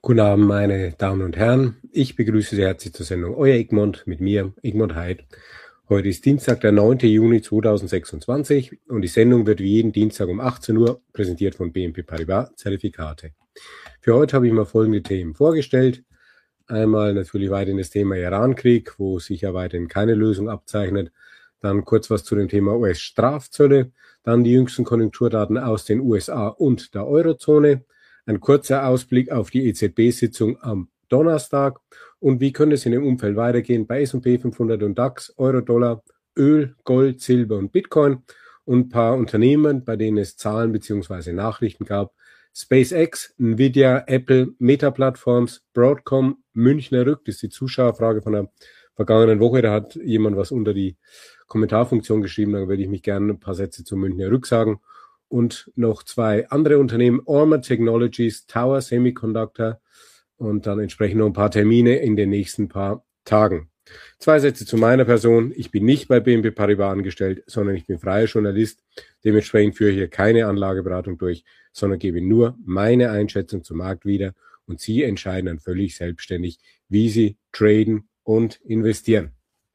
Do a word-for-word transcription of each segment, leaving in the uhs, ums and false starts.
Guten Abend, meine Damen und Herren. Ich begrüße Sie herzlich zur Sendung Euer Egmont mit mir, Egmont Heid. Heute ist Dienstag, der neunte Juni zweitausendsechsundzwanzig und die Sendung wird wie jeden Dienstag um achtzehn Uhr präsentiert von B N P Paribas Zertifikate. Für heute habe ich mal folgende Themen vorgestellt. Einmal natürlich weiterhin das Thema Irankrieg, wo sich ja weiterhin keine Lösung abzeichnet. Dann kurz was zu dem Thema U S-Strafzölle. Dann die jüngsten Konjunkturdaten aus den U S A und der Eurozone. Ein kurzer Ausblick auf die E Z B-Sitzung am Donnerstag und wie könnte es in dem Umfeld weitergehen bei S und P fünfhundert und DAX, Euro, Dollar, Öl, Gold, Silber und Bitcoin und ein paar Unternehmen, bei denen es Zahlen bzw. Nachrichten gab. SpaceX, Nvidia, Apple, Meta Platforms, Broadcom, Münchner Rück, das ist die Zuschauerfrage von der vergangenen Woche, da hat jemand was unter die Kommentarfunktion geschrieben, da würde ich mich gerne ein paar Sätze zu Münchner Rück sagen. Und noch zwei andere Unternehmen, Orma Technologies, Tower Semiconductor und dann entsprechend noch ein paar Termine in den nächsten paar Tagen. Zwei Sätze zu meiner Person. Ich bin nicht bei B N P Paribas angestellt, sondern ich bin freier Journalist. Dementsprechend führe ich hier keine Anlageberatung durch, sondern gebe nur meine Einschätzung zum Markt wieder und Sie entscheiden dann völlig selbstständig, wie Sie traden und investieren.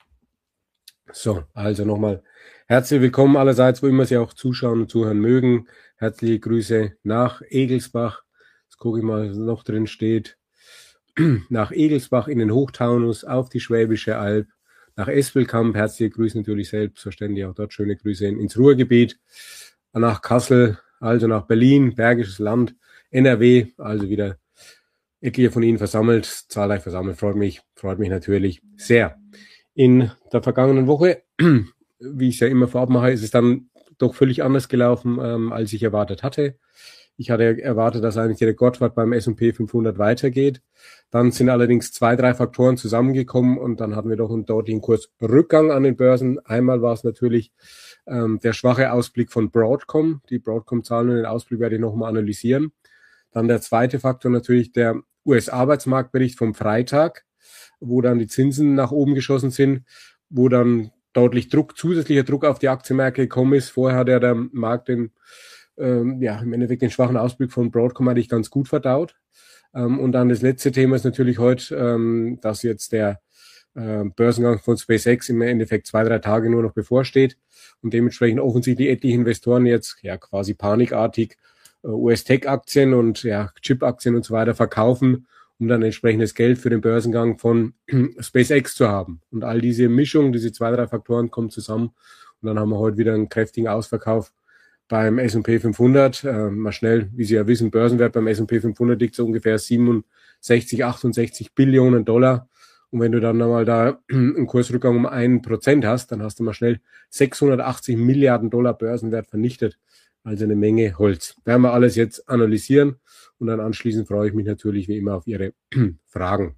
So, also nochmal herzlich willkommen allerseits, wo immer Sie auch zuschauen und zuhören mögen. Herzliche Grüße nach Egelsbach. Jetzt gucke ich mal, was noch drin steht. Nach Egelsbach in den Hochtaunus, auf die Schwäbische Alb, nach Espelkamp. Herzliche Grüße natürlich selbstverständlich, auch dort schöne Grüße ins Ruhrgebiet. Nach Kassel, also nach Berlin, Bergisches Land, N R W, also wieder etliche von Ihnen versammelt, zahlreich versammelt, freut mich, freut mich natürlich sehr. In der vergangenen Woche, wie ich es ja immer vorab mache, ist es dann doch völlig anders gelaufen, ähm, als ich erwartet hatte. Ich hatte erwartet, dass eigentlich der Rekordwert beim S und P fünfhundert weitergeht. Dann sind allerdings zwei, drei Faktoren zusammengekommen und dann hatten wir doch einen deutlichen Kursrückgang an den Börsen. Einmal war es natürlich ähm, der schwache Ausblick von Broadcom. Die Broadcom-Zahlen und den Ausblick werde ich nochmal analysieren. Dann der zweite Faktor natürlich der U S-Arbeitsmarktbericht vom Freitag, wo dann die Zinsen nach oben geschossen sind, wo dann deutlich Druck, zusätzlicher Druck auf die Aktienmärkte gekommen ist. Vorher hat ja der Markt den, ähm, ja, im Endeffekt den schwachen Ausblick von Broadcom eigentlich ganz gut verdaut. Ähm, und dann das letzte Thema ist natürlich heute, ähm, dass jetzt der äh, Börsengang von SpaceX im Endeffekt zwei, drei Tage nur noch bevorsteht und dementsprechend offensichtlich etliche Investoren jetzt ja quasi panikartig äh, U S-Tech-Aktien und ja Chip-Aktien und so weiter verkaufen, um dann entsprechendes Geld für den Börsengang von SpaceX zu haben. Und all diese Mischung, diese zwei, drei Faktoren kommen zusammen. Und dann haben wir heute wieder einen kräftigen Ausverkauf beim S und P fünfhundert. Äh, mal schnell, wie Sie ja wissen, Börsenwert beim S und P fünfhundert liegt so ungefähr siebenundsechzig, achtundsechzig Billionen Dollar. Und wenn du dann nochmal da einen Kursrückgang um ein Prozent hast, dann hast du mal schnell sechshundertachtzig Milliarden Dollar Börsenwert vernichtet. Also eine Menge Holz. Werden wir alles jetzt analysieren und dann anschließend freue ich mich natürlich wie immer auf Ihre Fragen.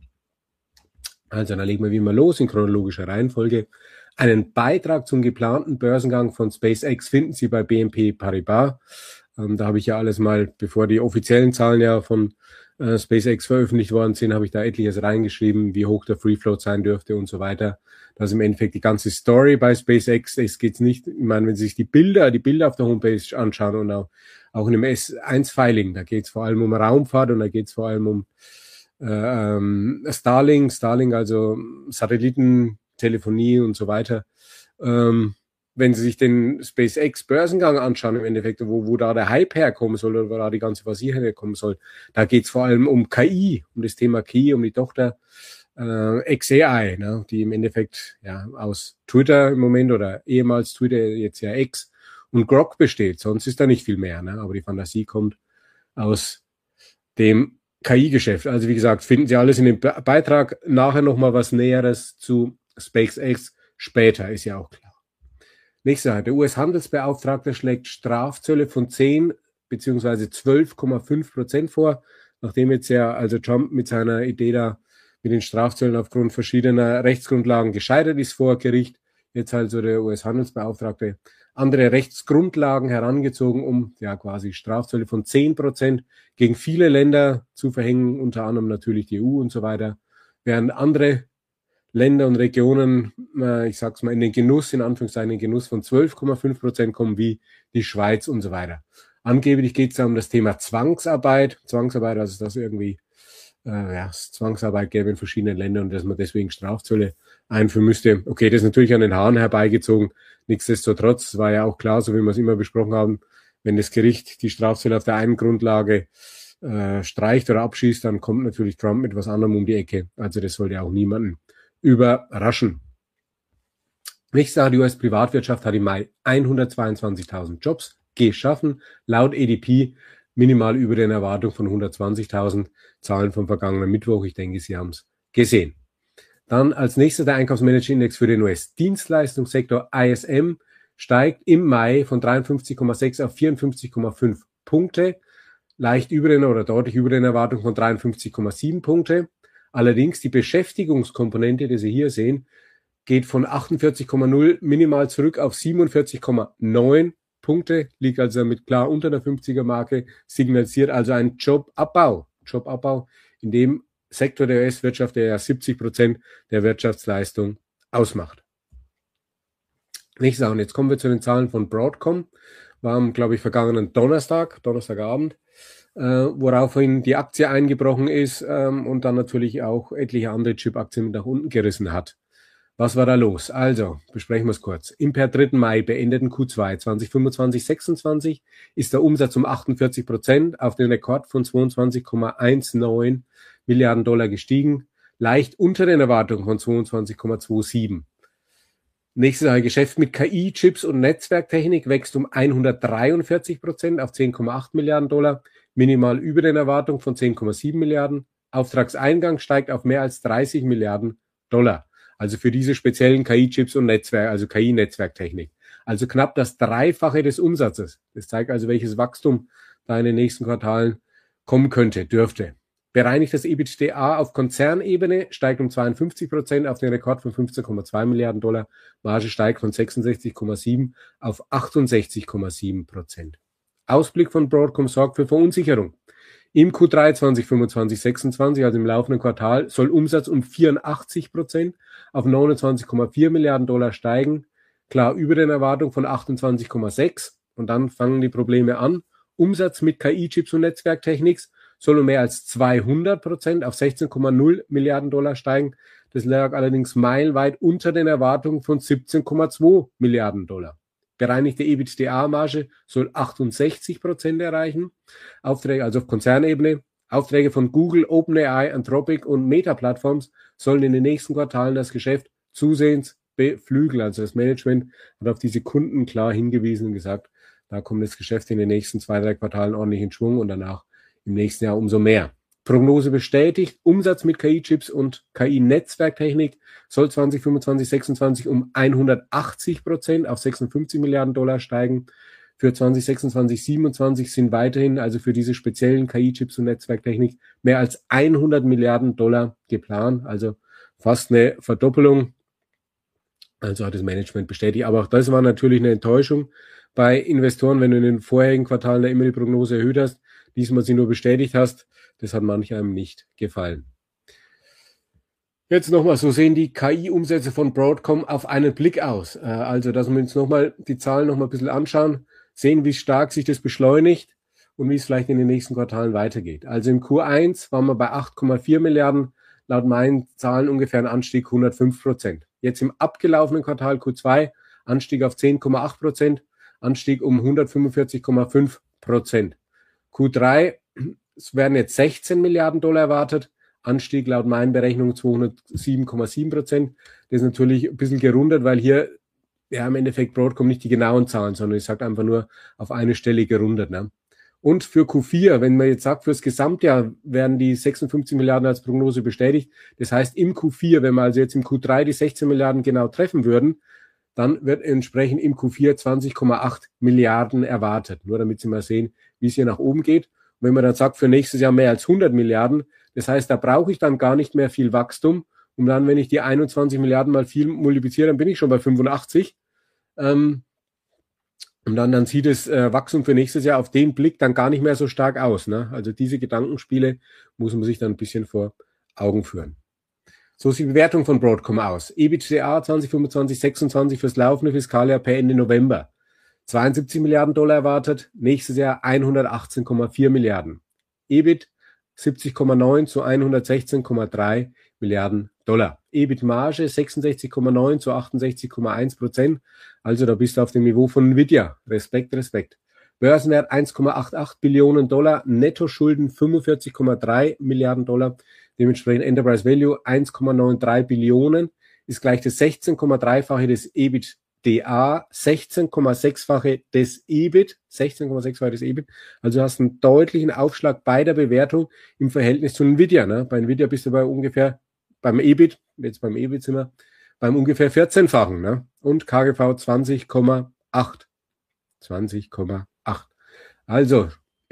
Also dann legen wir wie immer los in chronologischer Reihenfolge. Einen Beitrag zum geplanten Börsengang von SpaceX finden Sie bei B N P Paribas. Ähm, da habe ich ja alles mal, bevor die offiziellen Zahlen ja von äh, SpaceX veröffentlicht worden sind, habe ich da etliches reingeschrieben, wie hoch der Free Float sein dürfte und so weiter. Das ist im Endeffekt die ganze Story bei SpaceX. Es geht nicht, ich meine, wenn Sie sich die Bilder, die Bilder auf der Homepage anschauen und auch, auch in dem S eins Filing, da geht es vor allem um Raumfahrt und da geht es vor allem um äh, ähm, Starlink, Starlink, also Satellitentelefonie und so weiter. Ähm, wenn Sie sich den SpaceX-Börsengang anschauen, im Endeffekt, wo, wo da der Hype herkommen soll oder wo da die ganze Phase herkommen soll, da geht es vor allem um K I, um das Thema K I, um die Tochter äh, X A I, ne, die im Endeffekt ja aus Twitter im Moment oder ehemals Twitter, jetzt ja X und Grok besteht. Sonst ist da nicht viel mehr, ne? Aber die Fantasie kommt aus dem K I-Geschäft. Also wie gesagt, finden Sie alles in dem Be- Beitrag. Nachher nochmal was Näheres zu SpaceX später, ist ja auch klar. Nächste Seite. Der U S-Handelsbeauftragte schlägt Strafzölle von zehn beziehungsweise zwölf Komma fünf Prozent vor, nachdem jetzt ja also Trump mit seiner Idee da mit den Strafzöllen aufgrund verschiedener Rechtsgrundlagen gescheitert ist vor Gericht. Jetzt also der U S-Handelsbeauftragte andere Rechtsgrundlagen herangezogen, um ja quasi Strafzölle von zehn Prozent gegen viele Länder zu verhängen, unter anderem natürlich die E U und so weiter, während andere Länder und Regionen, äh, ich sag's mal, in den Genuss, in Anführungszeichen, in den Genuss von zwölf Komma fünf Prozent kommen, wie die Schweiz und so weiter. Angeblich geht es da um das Thema Zwangsarbeit. Zwangsarbeit, also dass irgendwie äh, ja, es Zwangsarbeit gäbe in verschiedenen Ländern und dass man deswegen Strafzölle einführen müsste. Okay, das ist natürlich an den Haaren herbeigezogen. Nichtsdestotrotz war ja auch klar, so wie wir es immer besprochen haben, wenn das Gericht die Strafzölle auf der einen Grundlage äh, streicht oder abschießt, dann kommt natürlich Trump mit was anderem um die Ecke. Also das sollte auch niemanden überraschen. Nächste Sache, die U S-Privatwirtschaft hat im Mai hundertzweiundzwanzigtausend Jobs geschaffen, laut A D P minimal über den Erwartungen von hundertzwanzigtausend, Zahlen vom vergangenen Mittwoch. Ich denke, Sie haben es gesehen. Dann als nächstes der Einkaufsmanager-Index für den U S-Dienstleistungssektor I S M steigt im Mai von dreiundfünfzig Komma sechs auf vierundfünfzig Komma fünf Punkte, leicht über den oder deutlich über den Erwartungen von dreiundfünfzig Komma sieben Punkte. Allerdings die Beschäftigungskomponente, die Sie hier sehen, geht von achtundvierzig Komma null minimal zurück auf siebenundvierzig Komma neun Punkte, liegt also mit klar unter der fünfziger Marke, signalisiert also einen Jobabbau. Jobabbau in dem Sektor der U S-Wirtschaft, der ja siebzig Prozent der Wirtschaftsleistung ausmacht. Nächste Sache, und jetzt kommen wir zu den Zahlen von Broadcom. War am, glaube ich, vergangenen Donnerstag, Donnerstagabend, äh, woraufhin die Aktie eingebrochen ist ähm, und dann natürlich auch etliche andere Chip-Aktien mit nach unten gerissen hat. Was war da los? Also, besprechen wir es kurz. Im per dritten Mai beendeten Q zwei zweitausendfünfundzwanzig sechsundzwanzig ist der Umsatz um achtundvierzig Prozent auf den Rekord von zweiundzwanzig Komma neunzehn Milliarden Dollar gestiegen, leicht unter den Erwartungen von zweiundzwanzig Komma siebenundzwanzig. Nächstes Jahr Geschäft mit K I, Chips und Netzwerktechnik wächst um hundertdreiundvierzig Prozent auf zehn Komma acht Milliarden Dollar, minimal über den Erwartungen von zehn Komma sieben Milliarden. Auftragseingang steigt auf mehr als dreißig Milliarden Dollar. Also für diese speziellen K I-Chips und Netzwerk, also K I-Netzwerktechnik. Also knapp das Dreifache des Umsatzes. Das zeigt also, welches Wachstum da in den nächsten Quartalen kommen könnte, dürfte. Bereinigtes EBITDA auf Konzernebene steigt um zweiundfünfzig Prozent auf den Rekord von fünfzehn Komma zwei Milliarden Dollar. Marge steigt von sechsundsechzig Komma sieben auf achtundsechzig Komma sieben Prozent. Ausblick von Broadcom sorgt für Verunsicherung. Im Q drei zweitausendfünfundzwanzig sechsundzwanzig, also im laufenden Quartal, soll Umsatz um vierundachtzig Prozent auf neunundzwanzig Komma vier Milliarden Dollar steigen. Klar über den Erwartungen von achtundzwanzig Komma sechs. Und dann fangen die Probleme an. Umsatz mit K I-Chips und Netzwerktechnik soll um mehr als zweihundert Prozent auf sechzehn Komma null Milliarden Dollar steigen. Das lag allerdings meilenweit unter den Erwartungen von siebzehn Komma zwei Milliarden Dollar. Bereinigte EBITDA-Marge soll achtundsechzig Prozent erreichen. Aufträge, also auf Konzernebene. Aufträge von Google, OpenAI, Anthropic und Meta Platforms sollen in den nächsten Quartalen das Geschäft zusehends beflügeln. Also das Management hat auf diese Kunden klar hingewiesen und gesagt, da kommt das Geschäft in den nächsten zwei, drei Quartalen ordentlich in Schwung und danach im nächsten Jahr umso mehr. Prognose bestätigt, Umsatz mit K I-Chips und K I-Netzwerktechnik soll zweitausendfünfundzwanzig sechsundzwanzig um hundertachtzig Prozent auf sechsundfünfzig Milliarden Dollar steigen. Für zweitausendsechsundzwanzig siebenundzwanzig sind weiterhin, also für diese speziellen K I-Chips und Netzwerktechnik, mehr als hundert Milliarden Dollar geplant, also fast eine Verdoppelung. Also hat das Management bestätigt. Aber auch das war natürlich eine Enttäuschung bei Investoren, wenn du in den vorherigen Quartalen immer die Prognose erhöht hast, diesmal sie nur bestätigt hast. Das hat manch einem nicht gefallen. Jetzt nochmal, so sehen die K I-Umsätze von Broadcom auf einen Blick aus. Also, dass wir uns nochmal die Zahlen nochmal ein bisschen anschauen, sehen, wie stark sich das beschleunigt und wie es vielleicht in den nächsten Quartalen weitergeht. Also im Q eins waren wir bei acht Komma vier Milliarden, laut meinen Zahlen ungefähr ein Anstieg hundertfünf Prozent. Jetzt im abgelaufenen Quartal Q zwei, Anstieg auf zehn Komma acht Prozent, Anstieg um hundertfünfundvierzig Komma fünf Prozent. Q drei, es werden jetzt sechzehn Milliarden Dollar erwartet, Anstieg laut meinen Berechnungen zweihundertsieben Komma sieben Prozent. Das ist natürlich ein bisschen gerundet, weil hier ja im Endeffekt Broadcom nicht die genauen Zahlen, sondern ich sage einfach nur auf eine Stelle gerundet. Ne? Und für Q vier, wenn man jetzt sagt, fürs Gesamtjahr werden die sechsundfünfzig Milliarden als Prognose bestätigt. Das heißt, im Q vier, wenn wir also jetzt im Q drei die sechzehn Milliarden genau treffen würden, dann wird entsprechend im Q vier zwanzig Komma acht Milliarden erwartet. Nur damit Sie mal sehen, wie es hier nach oben geht. Und wenn man dann sagt, für nächstes Jahr mehr als hundert Milliarden, das heißt, da brauche ich dann gar nicht mehr viel Wachstum. Und dann, wenn ich die einundzwanzig Milliarden mal viel multipliziere, dann bin ich schon bei fünfundachtzig. Ähm, und dann, dann sieht das äh, Wachstum für nächstes Jahr auf den Blick dann gar nicht mehr so stark aus. Ne? Also diese Gedankenspiele muss man sich dann ein bisschen vor Augen führen. So sieht die Bewertung von Broadcom aus. EBITDA zweitausendfünfundzwanzig sechsundzwanzig fürs laufende Fiskaljahr per Ende November. zweiundsiebzig Milliarden Dollar erwartet, nächstes Jahr hundertachtzehn Komma vier Milliarden. E B I T siebzig Komma neun zu hundertsechzehn Komma drei Milliarden Dollar. E B I T-Marge sechsundsechzig Komma neun zu achtundsechzig Komma eins Prozent. Also da bist du auf dem Niveau von Nvidia. Respekt, Respekt. Börsenwert eins Komma achtundachtzig Billionen Dollar. Nettoschulden fünfundvierzig Komma drei Milliarden Dollar. Dementsprechend Enterprise Value eins Komma dreiundneunzig Billionen. Ist gleich das sechzehn Komma drei-fache des EBITDA, sechzehn Komma sechs-fache des E B I T, sechzehn Komma sechs-fache des E B I T. Also du hast einen deutlichen Aufschlag bei der Bewertung im Verhältnis zu Nvidia. Ne? Bei Nvidia bist du bei ungefähr, beim E B I T, jetzt beim E B I T sind wir, beim ungefähr vierzehnfachen. Ne? Und K G V zwanzig Komma acht. zwanzig Komma acht. Also,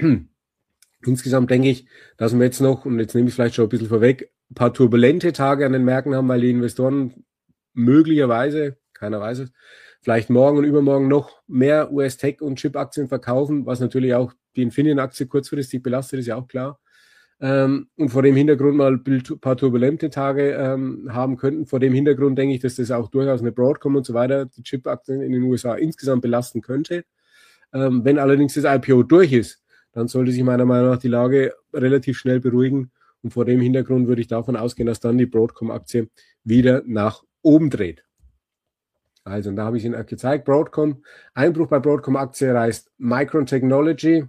insgesamt denke ich, dass wir jetzt noch, und jetzt nehme ich vielleicht schon ein bisschen vorweg, ein paar turbulente Tage an den Märkten haben, weil die Investoren möglicherweise, keiner weiß es, vielleicht morgen und übermorgen noch mehr U S-Tech- und Chip-Aktien verkaufen, was natürlich auch die Infineon-Aktie kurzfristig belastet, ist ja auch klar. Ähm, und vor dem Hintergrund mal ein paar turbulente Tage ähm, haben könnten. Vor dem Hintergrund denke ich, dass das auch durchaus eine Broadcom und so weiter, die Chip-Aktien in den U S A insgesamt belasten könnte. Ähm, wenn allerdings das I P O durch ist, dann sollte sich meiner Meinung nach die Lage relativ schnell beruhigen. Und vor dem Hintergrund würde ich davon ausgehen, dass dann die Broadcom-Aktie wieder nach oben dreht. Also, und da habe ich Ihnen auch gezeigt, Broadcom, Einbruch bei Broadcom-Aktie reißt Micron Technology,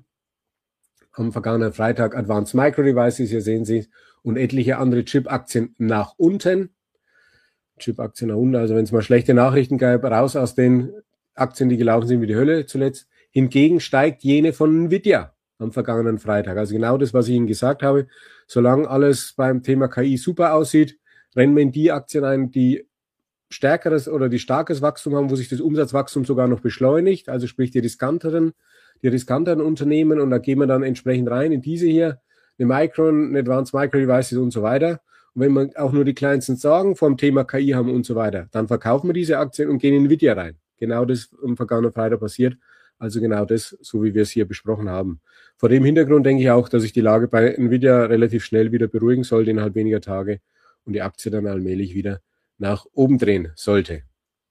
am vergangenen Freitag Advanced Micro Devices, hier sehen Sie, und etliche andere Chip-Aktien nach unten. Chip-Aktien nach unten, also wenn es mal schlechte Nachrichten gab, raus aus den Aktien, die gelaufen sind wie die Hölle zuletzt. Hingegen steigt jene von Nvidia am vergangenen Freitag. Also genau das, was ich Ihnen gesagt habe. Solange alles beim Thema K I super aussieht, rennen wir in die Aktien ein, die stärkeres oder die starkes Wachstum haben, wo sich das Umsatzwachstum sogar noch beschleunigt. Also sprich die riskanteren, die riskanteren Unternehmen. Und da gehen wir dann entsprechend rein in diese hier, eine Micron, eine Advanced Micro Devices und so weiter. Und wenn wir auch nur die kleinsten Sorgen vom Thema K I haben und so weiter, dann verkaufen wir diese Aktien und gehen in Nvidia rein. Genau das am vergangenen Freitag passiert. Also genau das, so wie wir es hier besprochen haben. Vor dem Hintergrund denke ich auch, dass sich die Lage bei Nvidia relativ schnell wieder beruhigen sollte, innerhalb weniger Tage, und die Aktie dann allmählich wieder nach oben drehen sollte.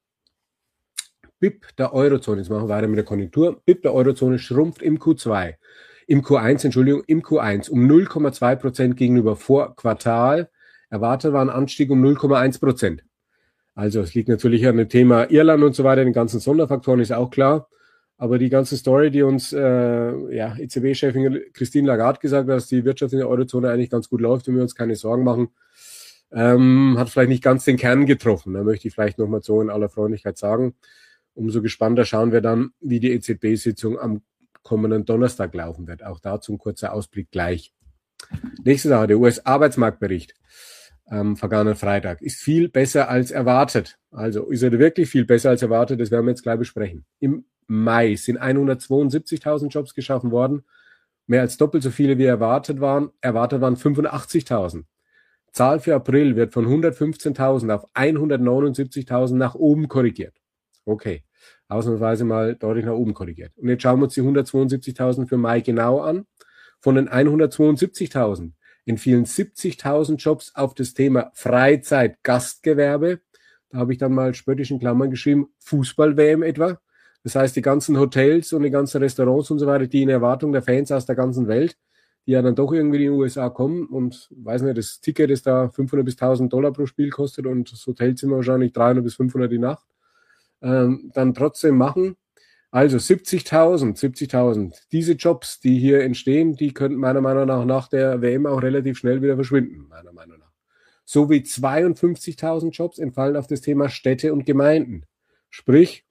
B I P der Eurozone, jetzt machen wir weiter mit der Konjunktur. B I P der Eurozone schrumpft im Q zwei, im Q eins, Entschuldigung, im Q eins um null Komma zwei Prozent gegenüber Vorquartal. Erwartet war ein Anstieg um null Komma eins Prozent. Also es liegt natürlich an dem Thema Irland und so weiter, den ganzen Sonderfaktoren, ist auch klar. Aber die ganze Story, die uns äh, ja, E Z B-Chefin Christine Lagarde gesagt hat, dass die Wirtschaft in der Eurozone eigentlich ganz gut läuft und wir uns keine Sorgen machen, ähm, hat vielleicht nicht ganz den Kern getroffen. Da möchte ich vielleicht nochmal so in aller Freundlichkeit sagen. Umso gespannter schauen wir dann, wie die E Z B-Sitzung am kommenden Donnerstag laufen wird. Auch dazu ein kurzer Ausblick gleich. Nächste Sache, der U S-Arbeitsmarktbericht am vergangenen Freitag ist viel besser als erwartet. Also ist er wirklich viel besser als erwartet, das werden wir jetzt gleich besprechen. Im Mai sind hundertzweiundsiebzigtausend Jobs geschaffen worden, mehr als doppelt so viele wie erwartet waren. Erwartet waren fünfundachtzigtausend. Zahl für April wird von hundertfünfzehntausend auf hundertneunundsiebzigtausend nach oben korrigiert. Okay, ausnahmsweise mal deutlich nach oben korrigiert. Und jetzt schauen wir uns die hundertzweiundsiebzigtausend für Mai genau an. Von den hundertzweiundsiebzigtausend entfielen siebzigtausend Jobs auf das Thema Freizeit-Gastgewerbe. Da habe ich dann mal spöttisch in Klammern geschrieben, Fußball-W M etwa. Das heißt, die ganzen Hotels und die ganzen Restaurants und so weiter, die in Erwartung der Fans aus der ganzen Welt, die ja dann doch irgendwie in die U S A kommen und, weiß nicht, das Ticket, das da fünfhundert bis tausend Dollar pro Spiel kostet und das Hotelzimmer wahrscheinlich dreihundert bis fünfhundert die Nacht, ähm, dann trotzdem machen. Also siebzigtausend, siebzigtausend. Diese Jobs, die hier entstehen, die könnten meiner Meinung nach nach der W M auch relativ schnell wieder verschwinden, meiner Meinung nach. Sowie zweiundfünfzigtausend Jobs entfallen auf das Thema Städte und Gemeinden. Sprich,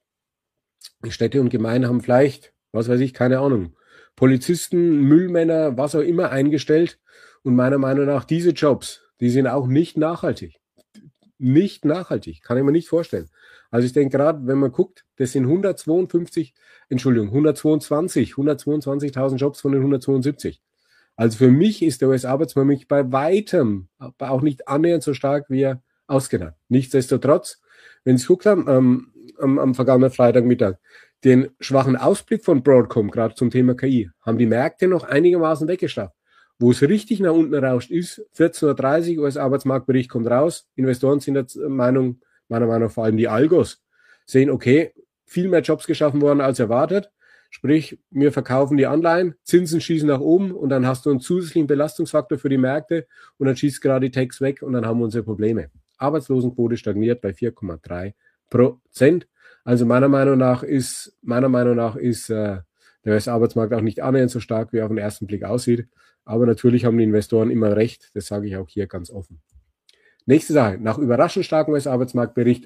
Städte und Gemeinden haben vielleicht, was weiß ich, keine Ahnung, Polizisten, Müllmänner, was auch immer eingestellt. Und meiner Meinung nach diese Jobs, die sind auch nicht nachhaltig. Nicht nachhaltig, kann ich mir nicht vorstellen. Also ich denke gerade, wenn man guckt, das sind hundertzweiundfünfzig, Entschuldigung, hundertzweiundzwanzig, hundertzweiundzwanzigtausend Jobs von den hundertzweiundsiebzig. Also für mich ist der U S-Arbeitsmarkt bei weitem, aber auch nicht annähernd so stark, wie er ausgeht. Nichtsdestotrotz, wenn Sie geguckt haben, ähm, am, am vergangenen Freitagmittag, den schwachen Ausblick von Broadcom, gerade zum Thema K I, haben die Märkte noch einigermaßen weggeschafft. Wo es richtig nach unten rauscht, ist vierzehn Uhr dreißig, U S-Arbeitsmarktbericht kommt raus. Investoren sind der Meinung, meiner Meinung nach vor allem die Algos, sehen, okay, viel mehr Jobs geschaffen worden als erwartet. Sprich, wir verkaufen die Anleihen, Zinsen schießen nach oben und dann hast du einen zusätzlichen Belastungsfaktor für die Märkte und dann schießt gerade die Tax weg und dann haben wir unsere Probleme. Arbeitslosenquote stagniert bei vier Komma drei Prozent. Also meiner Meinung nach ist, meiner Meinung nach ist äh, der U S-Arbeitsmarkt auch nicht annähernd so stark, wie er auf den ersten Blick aussieht. Aber natürlich haben die Investoren immer recht. Das sage ich auch hier ganz offen. Nächste Sache. Nach überraschend starkem U S-Arbeitsmarktbericht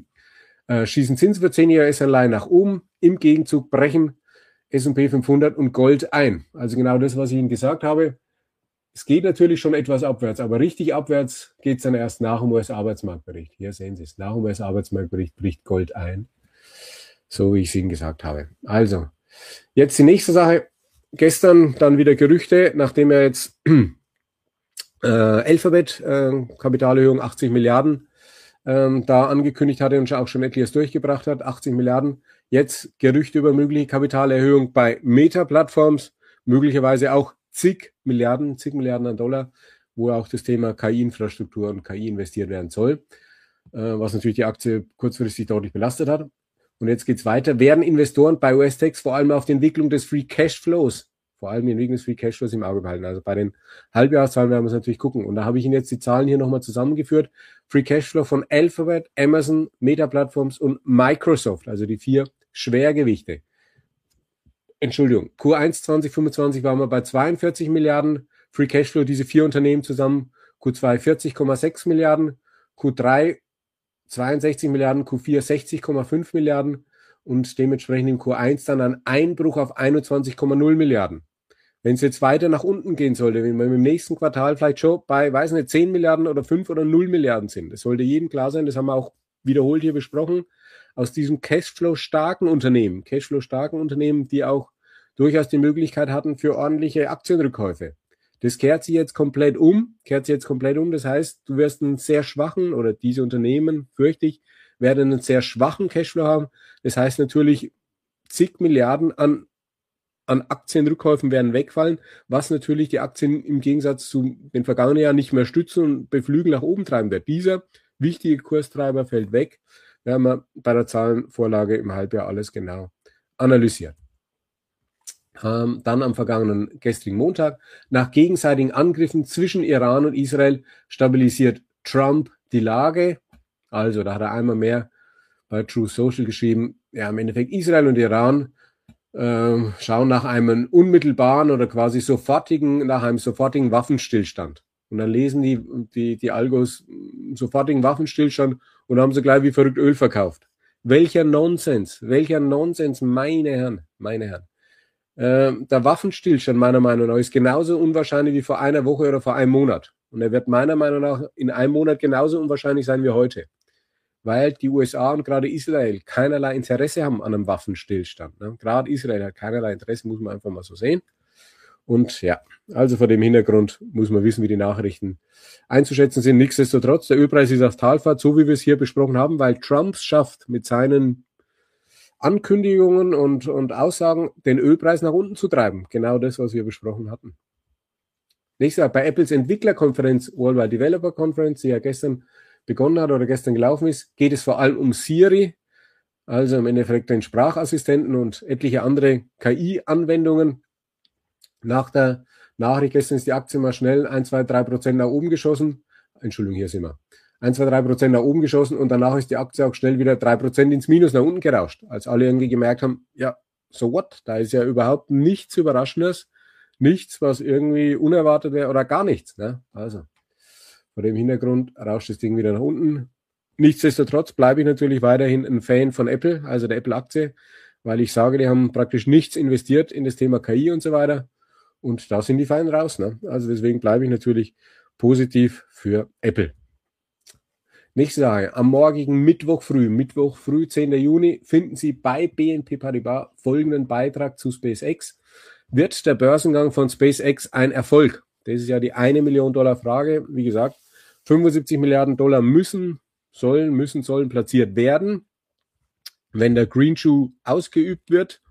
äh, schießen Zinsen für zehn-jährige U S-Anleihen nach oben. Im Gegenzug brechen S und P fünfhundert und Gold ein. Also genau das, was ich Ihnen gesagt habe. Es geht natürlich schon etwas abwärts, aber richtig abwärts geht es dann erst nach dem U S-Arbeitsmarktbericht. Hier sehen Sie es. Nach dem U S-Arbeitsmarktbericht bricht Gold ein. So wie ich es Ihnen gesagt habe. Also, jetzt die nächste Sache. Gestern dann wieder Gerüchte, nachdem er jetzt äh, Alphabet, äh, Kapitalerhöhung achtzig Milliarden ähm, da angekündigt hatte und auch schon etliches durchgebracht hat, achtzig Milliarden. Jetzt Gerüchte über mögliche Kapitalerhöhung bei Meta-Plattforms, möglicherweise auch zig Milliarden, zig Milliarden an Dollar, wo auch das Thema K I-Infrastruktur und K I investiert werden soll, äh, was natürlich die Aktie kurzfristig deutlich belastet hat. Und jetzt geht's weiter. Werden Investoren bei U S-Techs vor allem auf die Entwicklung des Free Cashflows, vor allem die Entwicklung des Free Cashflows im Auge behalten? Also bei den Halbjahreszahlen werden wir es natürlich gucken. Und da habe ich Ihnen jetzt die Zahlen hier nochmal zusammengeführt. Free Cashflow von Alphabet, Amazon, Meta Platforms und Microsoft, also die vier Schwergewichte. Entschuldigung, Q eins zwanzig fünfundzwanzig waren wir bei zweiundvierzig Milliarden. Free Cashflow, diese vier Unternehmen zusammen. Q zwei vierzig Komma sechs Milliarden. Q drei zweiundsechzig Milliarden, Q vier sechzig Komma fünf Milliarden und dementsprechend im Q eins dann ein Einbruch auf einundzwanzig Komma null Milliarden. Wenn es jetzt weiter nach unten gehen sollte, wenn wir im nächsten Quartal vielleicht schon bei, weiß nicht, zehn Milliarden oder fünf oder null Milliarden sind, das sollte jedem klar sein, das haben wir auch wiederholt hier besprochen, aus diesem Cashflow-starken Unternehmen, Cashflow-starken Unternehmen, die auch durchaus die Möglichkeit hatten für ordentliche Aktienrückkäufe. Das kehrt sich jetzt komplett um, kehrt sich jetzt komplett um. Das heißt, du wirst einen sehr schwachen, oder diese Unternehmen, fürchte ich, werden einen sehr schwachen Cashflow haben. Das heißt natürlich, zig Milliarden an, an Aktienrückkäufen werden wegfallen, was natürlich die Aktien im Gegensatz zu den vergangenen Jahren nicht mehr stützen und beflügeln nach oben treiben wird. Dieser wichtige Kurstreiber fällt weg. Wir haben bei der Zahlenvorlage im Halbjahr alles genau analysiert. Ähm, dann am vergangenen gestrigen Montag. Nach gegenseitigen Angriffen zwischen Iran und Israel stabilisiert Trump die Lage. Also da hat er einmal mehr bei True Social geschrieben, ja im Endeffekt Israel und Iran äh, schauen nach einem unmittelbaren oder quasi sofortigen, nach einem sofortigen Waffenstillstand. Und dann lesen die, die, die Algos sofortigen Waffenstillstand und haben sie gleich wie verrückt Öl verkauft. Welcher Nonsens, welcher Nonsens, meine Herren, meine Herren. Äh, der Waffenstillstand meiner Meinung nach ist genauso unwahrscheinlich wie vor einer Woche oder vor einem Monat. Und er wird meiner Meinung nach in einem Monat genauso unwahrscheinlich sein wie heute. Weil die U S A und gerade Israel keinerlei Interesse haben an einem Waffenstillstand. Ne? Gerade Israel hat keinerlei Interesse, muss man einfach mal so sehen. Und ja, also vor dem Hintergrund muss man wissen, wie die Nachrichten einzuschätzen sind. Nichtsdestotrotz, der Ölpreis ist auf Talfahrt, so wie wir es hier besprochen haben, weil Trump es schafft, mit seinen Ankündigungen und, und Aussagen den Ölpreis nach unten zu treiben. Genau das, was wir besprochen hatten. Nächstes Mal bei Apples Entwicklerkonferenz, Worldwide Developer Conference, die ja gestern begonnen hat oder gestern gelaufen ist, geht es vor allem um Siri, also im Endeffekt den Sprachassistenten und etliche andere K I-Anwendungen. Nach der Nachricht gestern ist die Aktie mal schnell ein, zwei, drei Prozent nach oben geschossen. Entschuldigung, hier sind wir. ein, zwei, drei Prozent nach oben geschossen und danach ist die Aktie auch schnell wieder drei Prozent ins Minus nach unten gerauscht. Als alle irgendwie gemerkt haben, ja, so what? Da ist ja überhaupt nichts Überraschendes, nichts, was irgendwie unerwartet wäre oder gar nichts. Ne? Also, vor dem Hintergrund rauscht das Ding wieder nach unten. Nichtsdestotrotz bleibe ich natürlich weiterhin ein Fan von Apple, also der Apple-Aktie, weil ich sage, die haben praktisch nichts investiert in das Thema K I und so weiter. Und da sind die Feinen raus. Ne? Also deswegen bleibe ich natürlich positiv für Apple. Nächste Sache. Am morgigen Mittwoch früh, Mittwoch früh, zehnten Juni, finden Sie bei B N P Paribas folgenden Beitrag zu SpaceX. Wird der Börsengang von SpaceX ein Erfolg? Das ist ja die eine Million Dollar Frage. Wie gesagt, fünfundsiebzig Milliarden Dollar müssen, sollen, müssen, sollen platziert werden, wenn der Green Shoe ausgeübt wird.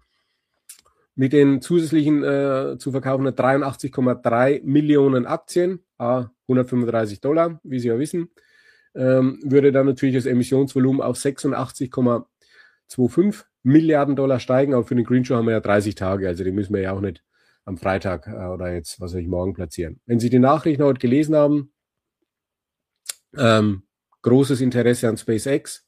Mit den zusätzlichen äh, zu verkaufenden dreiundachtzig Komma drei Millionen Aktien, äh, hundertfünfunddreißig Dollar, wie Sie ja wissen, ähm, würde dann natürlich das Emissionsvolumen auf sechsundachtzig Komma fünfundzwanzig Milliarden Dollar steigen, aber für den Greenshoe haben wir ja dreißig Tage, also die müssen wir ja auch nicht am Freitag äh, oder jetzt, was soll ich, morgen platzieren. Wenn Sie die Nachrichten heute gelesen haben, ähm, großes Interesse an SpaceX.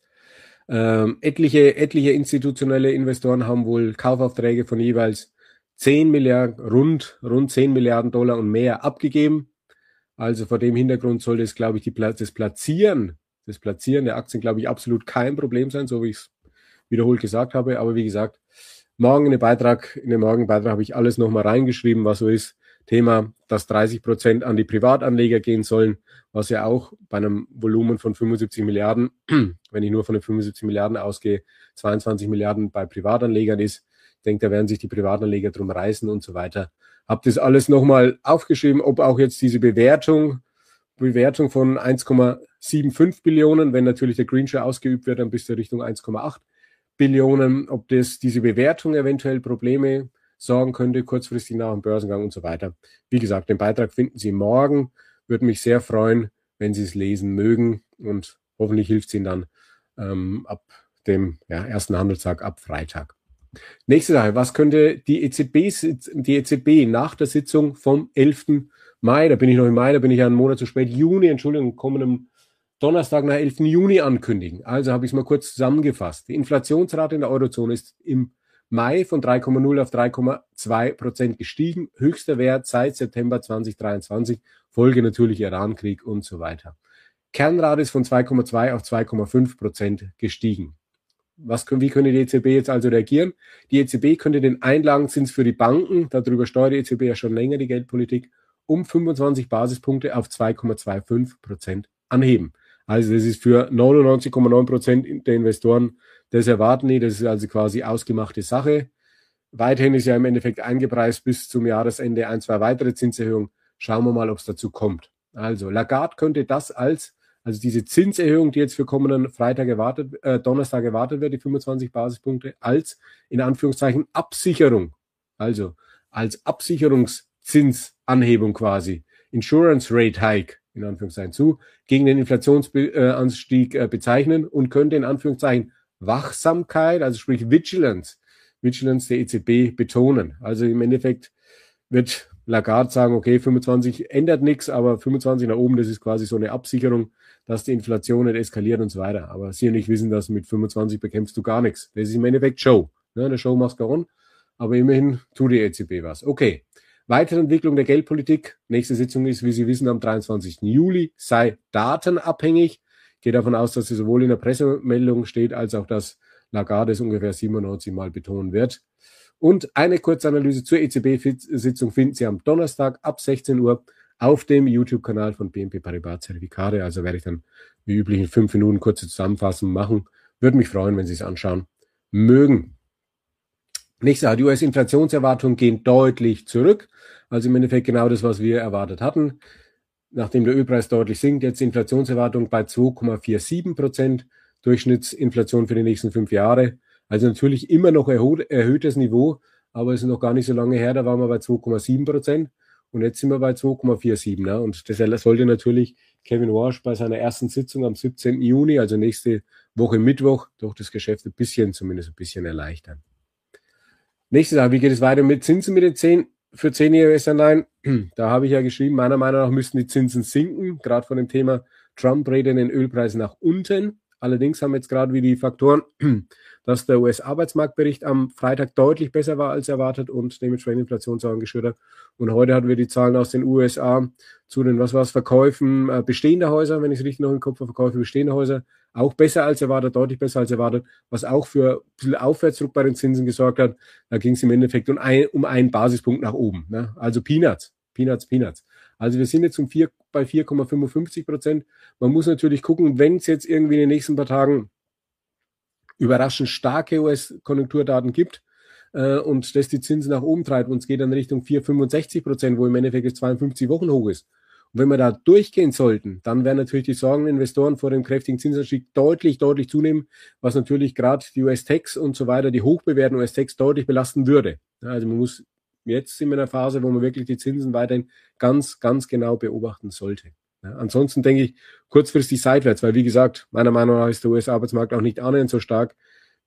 Ähm, etliche, etliche institutionelle Investoren haben wohl Kaufaufträge von jeweils zehn Milliarden, rund, rund zehn Milliarden Dollar und mehr abgegeben. Also vor dem Hintergrund sollte es, glaube ich, die, das Platzieren, das Platzieren der Aktien, glaube ich, absolut kein Problem sein, so wie ich es wiederholt gesagt habe. Aber wie gesagt, morgen in den Beitrag, in den morgigen Beitrag habe ich alles nochmal reingeschrieben, was so ist. Thema, dass dreißig Prozent an die Privatanleger gehen sollen, was ja auch bei einem Volumen von fünfundsiebzig Milliarden, wenn ich nur von den fünfundsiebzig Milliarden ausgehe, zweiundzwanzig Milliarden bei Privatanlegern ist. Ich denke, da werden sich die Privatanleger drum reißen und so weiter. Hab das alles nochmal aufgeschrieben, ob auch jetzt diese Bewertung, Bewertung von eins Komma fünfundsiebzig Billionen, wenn natürlich der Greenshoe ausgeübt wird, dann bis zur Richtung eins Komma acht Billionen, ob das diese Bewertung eventuell Probleme sorgen könnte, kurzfristig nach dem Börsengang und so weiter. Wie gesagt, den Beitrag finden Sie morgen. Würde mich sehr freuen, wenn Sie es lesen mögen und hoffentlich hilft es Ihnen dann ähm, ab dem ja, ersten Handelstag, ab Freitag. Nächste Sache, was könnte die E Z B, die E Z B nach der Sitzung vom elften Mai, da bin ich noch im Mai, da bin ich ja einen Monat zu spät, Juni, Entschuldigung, kommenden Donnerstag nach elften Juni ankündigen. Also habe ich es mal kurz zusammengefasst. Die Inflationsrate in der Eurozone ist im Mai von drei Komma null auf drei Komma zwei Prozent gestiegen. Höchster Wert seit September zweitausenddreiundzwanzig. Folge natürlich Irankrieg und so weiter. Kernrate ist von zwei Komma zwei auf zwei Komma fünf Prozent gestiegen. Was, wie könnte die E Z B jetzt also reagieren? Die E Z B könnte den Einlagenzins für die Banken, darüber steuert die E Z B ja schon länger die Geldpolitik, um fünfundzwanzig Basispunkte auf zwei Komma fünfundzwanzig Prozent anheben. Also das ist für neunundneunzig Komma neun Prozent der Investoren, das erwarten die, das ist also quasi ausgemachte Sache. Weiterhin ist ja im Endeffekt eingepreist bis zum Jahresende ein, zwei weitere Zinserhöhungen. Schauen wir mal, ob es dazu kommt. Also Lagarde könnte das als, also diese Zinserhöhung, die jetzt für kommenden Freitag erwartet, äh, Donnerstag erwartet wird, die fünfundzwanzig Basispunkte, als in Anführungszeichen Absicherung, also als Absicherungszinsanhebung quasi, Insurance Rate Hike, in Anführungszeichen zu, gegen den Inflationsanstieg äh, bezeichnen und könnte in Anführungszeichen Wachsamkeit, also sprich Vigilance, Vigilance der E Z B betonen. Also im Endeffekt wird Lagarde sagen, okay, fünfundzwanzig ändert nichts, aber fünfundzwanzig nach oben, das ist quasi so eine Absicherung, dass die Inflation nicht eskaliert und so weiter. Aber Sie nicht wissen, dass mit fünfundzwanzig bekämpfst du gar nichts. Das ist im Endeffekt Show. Ne, eine Show must go on, aber immerhin tut die E Z B was. Okay. Weitere Entwicklung der Geldpolitik. Nächste Sitzung ist, wie Sie wissen, am dreiundzwanzigsten Juli, sei datenabhängig. Ich gehe davon aus, dass sie sowohl in der Pressemeldung steht, als auch, dass Lagarde es ungefähr siebenundneunzig Mal betonen wird. Und eine Kurzanalyse zur E Z B-Sitzung finden Sie am Donnerstag ab sechzehn Uhr auf dem YouTube-Kanal von B N P Paribas Zertifikate. Also werde ich dann wie üblich in fünf Minuten kurze Zusammenfassung machen. Würde mich freuen, wenn Sie es anschauen mögen. Nächste Sache, die U S-Inflationserwartungen gehen deutlich zurück. Also im Endeffekt genau das, was wir erwartet hatten. Nachdem der Ölpreis deutlich sinkt, jetzt die Inflationserwartung bei zwei Komma siebenundvierzig Prozent, Durchschnittsinflation für die nächsten fünf Jahre. Also natürlich immer noch erhöht, erhöhtes Niveau, aber es ist noch gar nicht so lange her, da waren wir bei zwei Komma sieben Prozent und jetzt sind wir bei zwei Komma siebenundvierzig. Ne? Und das sollte natürlich Kevin Warsh bei seiner ersten Sitzung am siebzehnten Juni, also nächste Woche Mittwoch, doch das Geschäft ein bisschen, zumindest ein bisschen erleichtern. Nächste Sache, wie geht es weiter mit Zinsen mit den zehn für zehn-jährige U S-Anleihen? Da habe ich ja geschrieben, meiner Meinung nach müssten die Zinsen sinken, gerade von dem Thema Trump redet den Ölpreis nach unten. Allerdings haben wir jetzt gerade wie die Faktoren, dass der U S-Arbeitsmarktbericht am Freitag deutlich besser war als erwartet und dementsprechend Inflationszahlen geschürt hat. Und heute hatten wir die Zahlen aus den U S A zu den, was war es, Verkäufen äh, bestehender Häuser, wenn ich es richtig noch im Kopf habe, Verkäufe bestehender Häuser, auch besser als erwartet, deutlich besser als erwartet, was auch für ein bisschen Aufwärtsdruck bei den Zinsen gesorgt hat. Da ging es im Endeffekt um, ein, um einen Basispunkt nach oben. Ne? Also Peanuts, Peanuts, Peanuts. Also wir sind jetzt um vier, bei vier Komma fünfundfünfzig Prozent. Man muss natürlich gucken, wenn es jetzt irgendwie in den nächsten paar Tagen überraschend starke U S-Konjunkturdaten gibt äh, und das die Zinsen nach oben treibt und es geht dann Richtung vier Komma fünfundsechzig Prozent, wo im Endeffekt jetzt zweiundfünfzig Wochen hoch ist. Und wenn wir da durchgehen sollten, dann werden natürlich die Sorgen der Investoren vor dem kräftigen Zinsanstieg deutlich, deutlich zunehmen, was natürlich gerade die U S-Techs und so weiter, die hochbewerteten U S-Techs deutlich belasten würde. Ja, also man muss, jetzt sind wir in einer Phase, wo man wirklich die Zinsen weiterhin ganz, ganz genau beobachten sollte. Ja, ansonsten denke ich kurzfristig seitwärts, weil wie gesagt, meiner Meinung nach ist der U S-Arbeitsmarkt auch nicht annähernd so stark,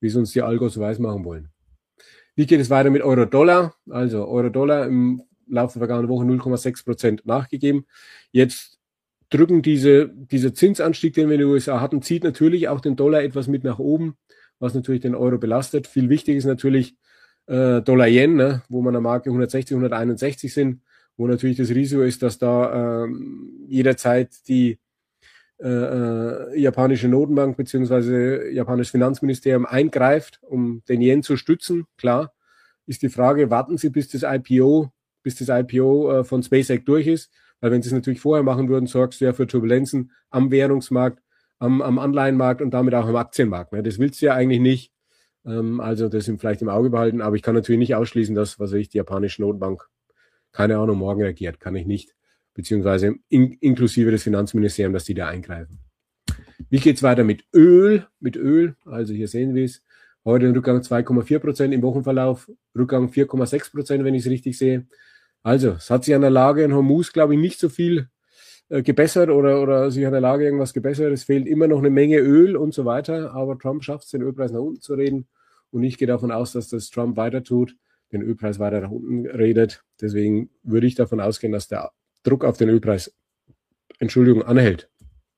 wie es uns die Algos weiß machen wollen. Wie geht es weiter mit Euro-Dollar? Also Euro-Dollar im Laufe der vergangenen Woche null Komma sechs Prozent nachgegeben. Jetzt drücken diese, dieser Zinsanstieg, den wir in den U S A hatten, zieht natürlich auch den Dollar etwas mit nach oben, was natürlich den Euro belastet. Viel wichtig ist natürlich äh, Dollar-Yen, ne, wo wir an der Marke hundertsechzig, hunderteinundsechzig sind, wo natürlich das Risiko ist, dass da ähm, jederzeit die äh, äh, japanische Notenbank bzw. japanisches Finanzministerium eingreift, um den Yen zu stützen. Klar, ist die Frage, warten Sie, bis das I P O, bis das I P O äh, von SpaceX durch ist? Weil wenn Sie es natürlich vorher machen würden, sorgst du ja für Turbulenzen am Währungsmarkt, am, am Anleihenmarkt und damit auch am Aktienmarkt. Ne? Das willst du ja eigentlich nicht. Ähm, also das vielleicht im Auge behalten. Aber ich kann natürlich nicht ausschließen, dass, was weiß ich, die japanische Notenbank, keine Ahnung, morgen reagiert. Kann ich nicht. Beziehungsweise in, inklusive des Finanzministeriums, dass die da eingreifen. Wie geht's weiter mit Öl? Mit Öl, also hier sehen wir es. Heute ein Rückgang zwei Komma vier Prozent im Wochenverlauf, Rückgang vier Komma sechs Prozent, wenn ich es richtig sehe. Also, es hat sich an der Lage in Hormuz, glaube ich, nicht so viel äh, gebessert oder, oder sich an der Lage irgendwas gebessert. Es fehlt immer noch eine Menge Öl und so weiter, aber Trump schafft es, den Ölpreis nach unten zu reden. Und ich gehe davon aus, dass das Trump weiter tut, den Ölpreis weiter nach unten redet. Deswegen würde ich davon ausgehen, dass der Druck auf den Ölpreis, Entschuldigung, anhält.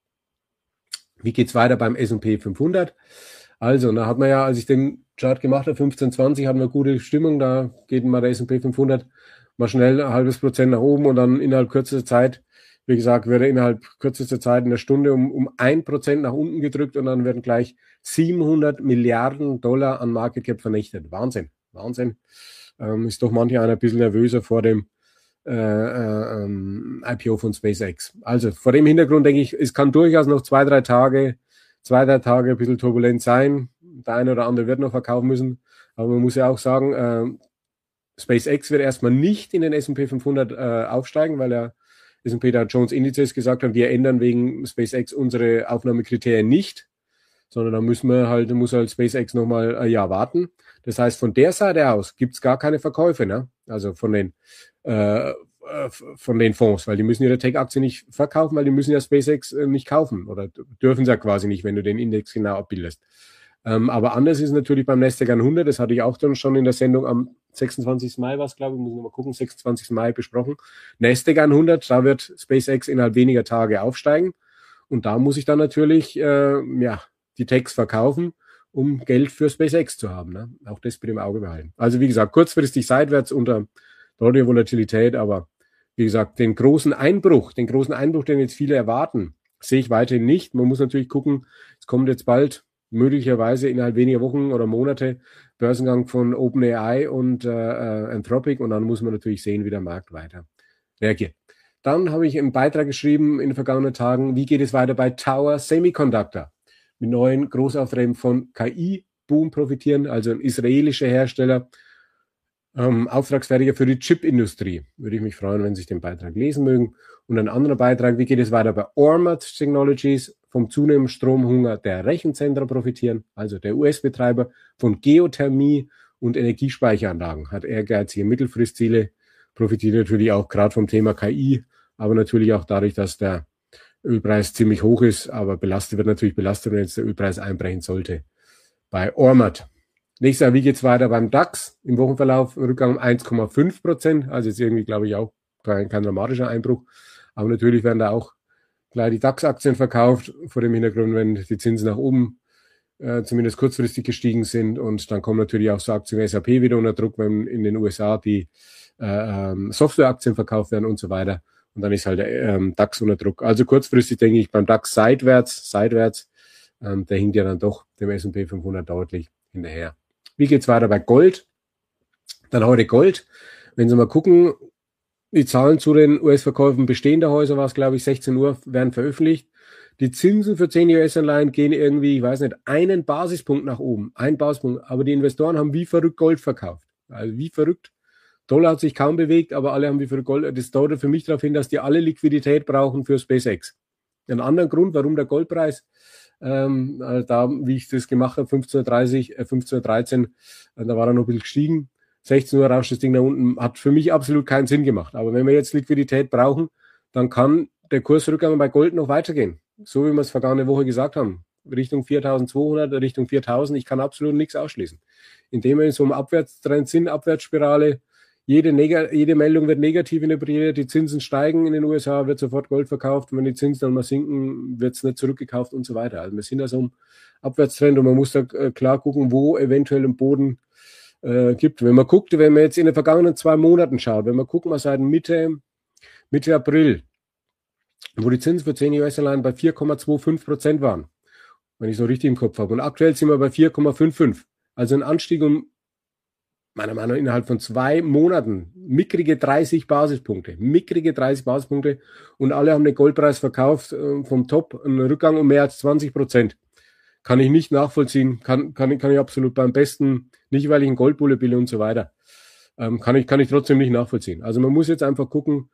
Wie geht's weiter beim S und P fünfhundert? Also, da hat man ja, als ich den Chart gemacht habe, fünfzehn zwanzig, hatten wir gute Stimmung. Da geht mal der S und P fünfhundert mal schnell ein halbes Prozent nach oben und dann innerhalb kürzester Zeit, wie gesagt, wird er innerhalb kürzester Zeit in der Stunde um, um ein Prozent nach unten gedrückt und dann werden gleich siebenhundert Milliarden Dollar an Market Cap vernichtet. Wahnsinn, Wahnsinn. Ähm, ist doch mancher einer ein bisschen nervöser vor dem äh, äh, ähm, I P O von SpaceX. Also vor dem Hintergrund denke ich, es kann durchaus noch zwei, drei Tage, zwei, drei Tage ein bisschen turbulent sein. Der eine oder andere wird noch verkaufen müssen. Aber man muss ja auch sagen, äh, SpaceX wird erstmal nicht in den S und P fünfhundert äh, aufsteigen, weil der S und P Dow Jones Indizes gesagt hat, wir ändern wegen SpaceX unsere Aufnahmekriterien nicht, sondern da müssen wir halt, muss halt SpaceX nochmal ein Jahr warten. Das heißt, von der Seite aus gibt's gar keine Verkäufe, ne? Also von den äh, von den Fonds, weil die müssen ihre Tech-Aktien nicht verkaufen, weil die müssen ja SpaceX äh, nicht kaufen oder dürfen sie ja quasi nicht, wenn du den Index genau abbildest. Ähm, aber anders ist natürlich beim Nasdaq hundert, das hatte ich auch dann schon in der Sendung am sechsundzwanzigsten Mai, was glaube ich, muss ich mal gucken, sechsundzwanzigsten Mai besprochen. Nasdaq hundert, da wird SpaceX innerhalb weniger Tage aufsteigen und da muss ich dann natürlich äh, ja die Techs verkaufen, um Geld für SpaceX zu haben. Ne? Auch das bitte im Auge behalten. Also wie gesagt, kurzfristig seitwärts unter deutlicher Volatilität, aber wie gesagt, den großen Einbruch, den großen Einbruch, den jetzt viele erwarten, sehe ich weiterhin nicht. Man muss natürlich gucken, es kommt jetzt bald möglicherweise innerhalb weniger Wochen oder Monate Börsengang von OpenAI und äh, Anthropic und dann muss man natürlich sehen, wie der Markt weiter reagiert. Dann habe ich einen Beitrag geschrieben in den vergangenen Tagen, wie geht es weiter bei Tower Semiconductor? Mit neuen Großaufträgen von K I-Boom profitieren, also ein israelischer Hersteller, ähm, Auftragsfertiger für die Chipindustrie. Würde ich mich freuen, wenn Sie sich den Beitrag lesen mögen. Und ein anderer Beitrag, wie geht es weiter bei Ormat Technologies? Vom zunehmenden Stromhunger der Rechenzentren profitieren, also der U S-Betreiber von Geothermie und Energiespeicheranlagen, hat ehrgeizige Mittelfristziele, profitiert natürlich auch gerade vom Thema K I, aber natürlich auch dadurch, dass der Ölpreis ziemlich hoch ist, aber belastet wird natürlich belastet, wenn jetzt der Ölpreis einbrechen sollte. Bei Ormat. Nächstes Jahr, wie geht's weiter beim DAX? Im Wochenverlauf Rückgang um eins Komma fünf Prozent, also jetzt irgendwie, glaube ich, auch kein, kein dramatischer Einbruch, aber natürlich werden da auch klar die DAX-Aktien verkauft, vor dem Hintergrund, wenn die Zinsen nach oben äh, zumindest kurzfristig gestiegen sind und dann kommen natürlich auch so Aktien wie S A P wieder unter Druck, wenn in den U S A die äh, ähm, Softwareaktien verkauft werden und so weiter und dann ist halt der ähm, DAX unter Druck. Also kurzfristig denke ich beim DAX seitwärts, seitwärts, ähm, der hinkt ja dann doch dem S und P fünfhundert deutlich hinterher. Wie geht's weiter bei Gold? Dann heute Gold. Wenn Sie mal gucken, die Zahlen zu den U S-Verkäufen bestehender Häuser, war es glaube ich sechzehn Uhr, werden veröffentlicht. Die Zinsen für zehn U S-Anleihen gehen irgendwie, ich weiß nicht, einen Basispunkt nach oben. Ein Basispunkt. Aber die Investoren haben wie verrückt Gold verkauft. Also wie verrückt. Dollar hat sich kaum bewegt, aber alle haben wie verrückt Gold. Das deutet für mich darauf hin, dass die alle Liquidität brauchen für SpaceX. Ein anderer Grund, warum der Goldpreis ähm, da, wie ich das gemacht habe, fünfzehn Uhr dreißig, äh, fünfzehn Uhr dreizehn, äh, da war er noch ein bisschen gestiegen. sechzehn Uhr rauscht das Ding da unten, hat für mich absolut keinen Sinn gemacht. Aber wenn wir jetzt Liquidität brauchen, dann kann der Kursrückgang bei Gold noch weitergehen. So wie wir es vergangene Woche gesagt haben. Richtung viertausendzweihundert, Richtung viertausend. Ich kann absolut nichts ausschließen. Indem wir in so einem Abwärtstrend sind, Abwärtsspirale, jede, Neg- jede Meldung wird negativ interpretiert, die Zinsen steigen in den U S A, wird sofort Gold verkauft, wenn die Zinsen dann mal sinken, wird es nicht zurückgekauft und so weiter. Also wir sind da so einem Abwärtstrend und man muss da klar gucken, wo eventuell ein Boden äh, gibt. Wenn man guckt, wenn man jetzt in den vergangenen zwei Monaten schaut, wenn man guckt mal seit Mitte, Mitte April, wo die Zinsen für zehn U S-Anleihen bei vier Komma fünfundzwanzig Prozent waren, wenn ich so richtig im Kopf habe. Und aktuell sind wir bei vier Komma fünfundfünfzig. Also ein Anstieg um, meiner Meinung nach, innerhalb von zwei Monaten, mickrige dreißig Basispunkte, mickrige dreißig Basispunkte und alle haben den Goldpreis verkauft äh, vom Top, einen Rückgang um mehr als zwanzig Prozent. Kann ich nicht nachvollziehen, kann, kann, kann ich absolut beim besten, nicht weil ich ein Goldbulle bin und so weiter, ähm, kann ich, kann ich trotzdem nicht nachvollziehen. Also man muss jetzt einfach gucken,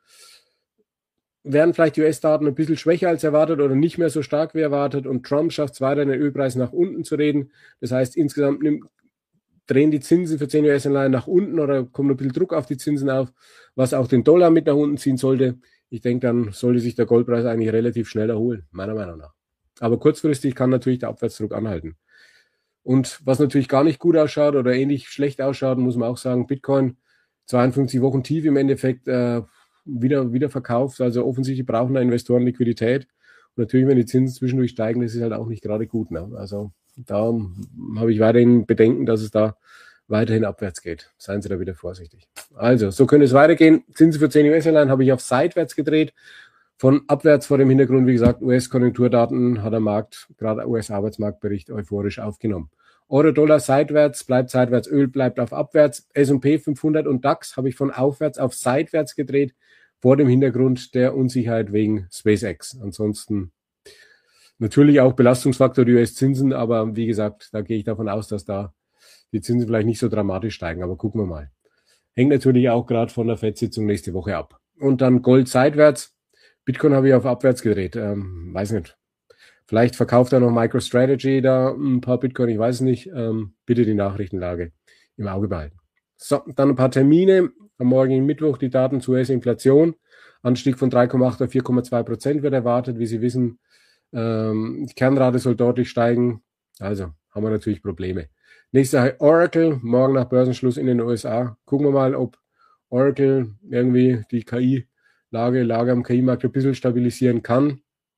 werden vielleicht die U S-Daten ein bisschen schwächer als erwartet oder nicht mehr so stark wie erwartet und Trump schafft es weiter, den Ölpreis nach unten zu reden. Das heißt, insgesamt nimmt, drehen die Zinsen für zehn U S-Anleihen nach unten oder kommt ein bisschen Druck auf die Zinsen auf, was auch den Dollar mit nach unten ziehen sollte. Ich denke, dann sollte sich der Goldpreis eigentlich relativ schnell erholen, meiner Meinung nach. Aber kurzfristig kann natürlich der Abwärtsdruck anhalten. Und was natürlich gar nicht gut ausschaut oder ähnlich schlecht ausschaut, muss man auch sagen, Bitcoin, zweiundfünfzig Wochen tief im Endeffekt, äh, wieder, wieder verkauft. Also offensichtlich brauchen da Investoren Liquidität. Und natürlich, wenn die Zinsen zwischendurch steigen, das ist halt auch nicht gerade gut. Ne? Also da habe ich weiterhin Bedenken, dass es da weiterhin abwärts geht. Seien Sie da wieder vorsichtig. Also, so könnte es weitergehen. Zinsen für zehn U S-Anleihen habe ich auf seitwärts gedreht. Von abwärts vor dem Hintergrund, wie gesagt, U S-Konjunkturdaten hat der Markt, gerade U S-Arbeitsmarktbericht, euphorisch aufgenommen. Euro-Dollar seitwärts, bleibt seitwärts, Öl bleibt auf abwärts. S und P fünfhundert und DAX habe ich von aufwärts auf seitwärts gedreht, vor dem Hintergrund der Unsicherheit wegen SpaceX. Ansonsten natürlich auch Belastungsfaktor die U S-Zinsen, aber wie gesagt, da gehe ich davon aus, dass da die Zinsen vielleicht nicht so dramatisch steigen, aber gucken wir mal. Hängt natürlich auch gerade von der Fed-Sitzung nächste Woche ab. Und dann Gold seitwärts. Bitcoin habe ich auf abwärts gedreht. Ähm, weiß nicht. Vielleicht verkauft er noch MicroStrategy da ein paar Bitcoin, ich weiß es nicht. Ähm, bitte die Nachrichtenlage im Auge behalten. So, dann ein paar Termine. Am morgigen Mittwoch die Daten zur U S-Inflation. Anstieg von drei Komma acht auf vier Komma zwei Prozent wird erwartet. Wie Sie wissen, ähm, die Kernrate soll deutlich steigen. Also haben wir natürlich Probleme. Nächste Sache, Oracle. Morgen nach Börsenschluss in den U S A. Gucken wir mal, ob Oracle irgendwie die K I Lage, Lage am K I-Markt ein bisschen stabilisieren kann.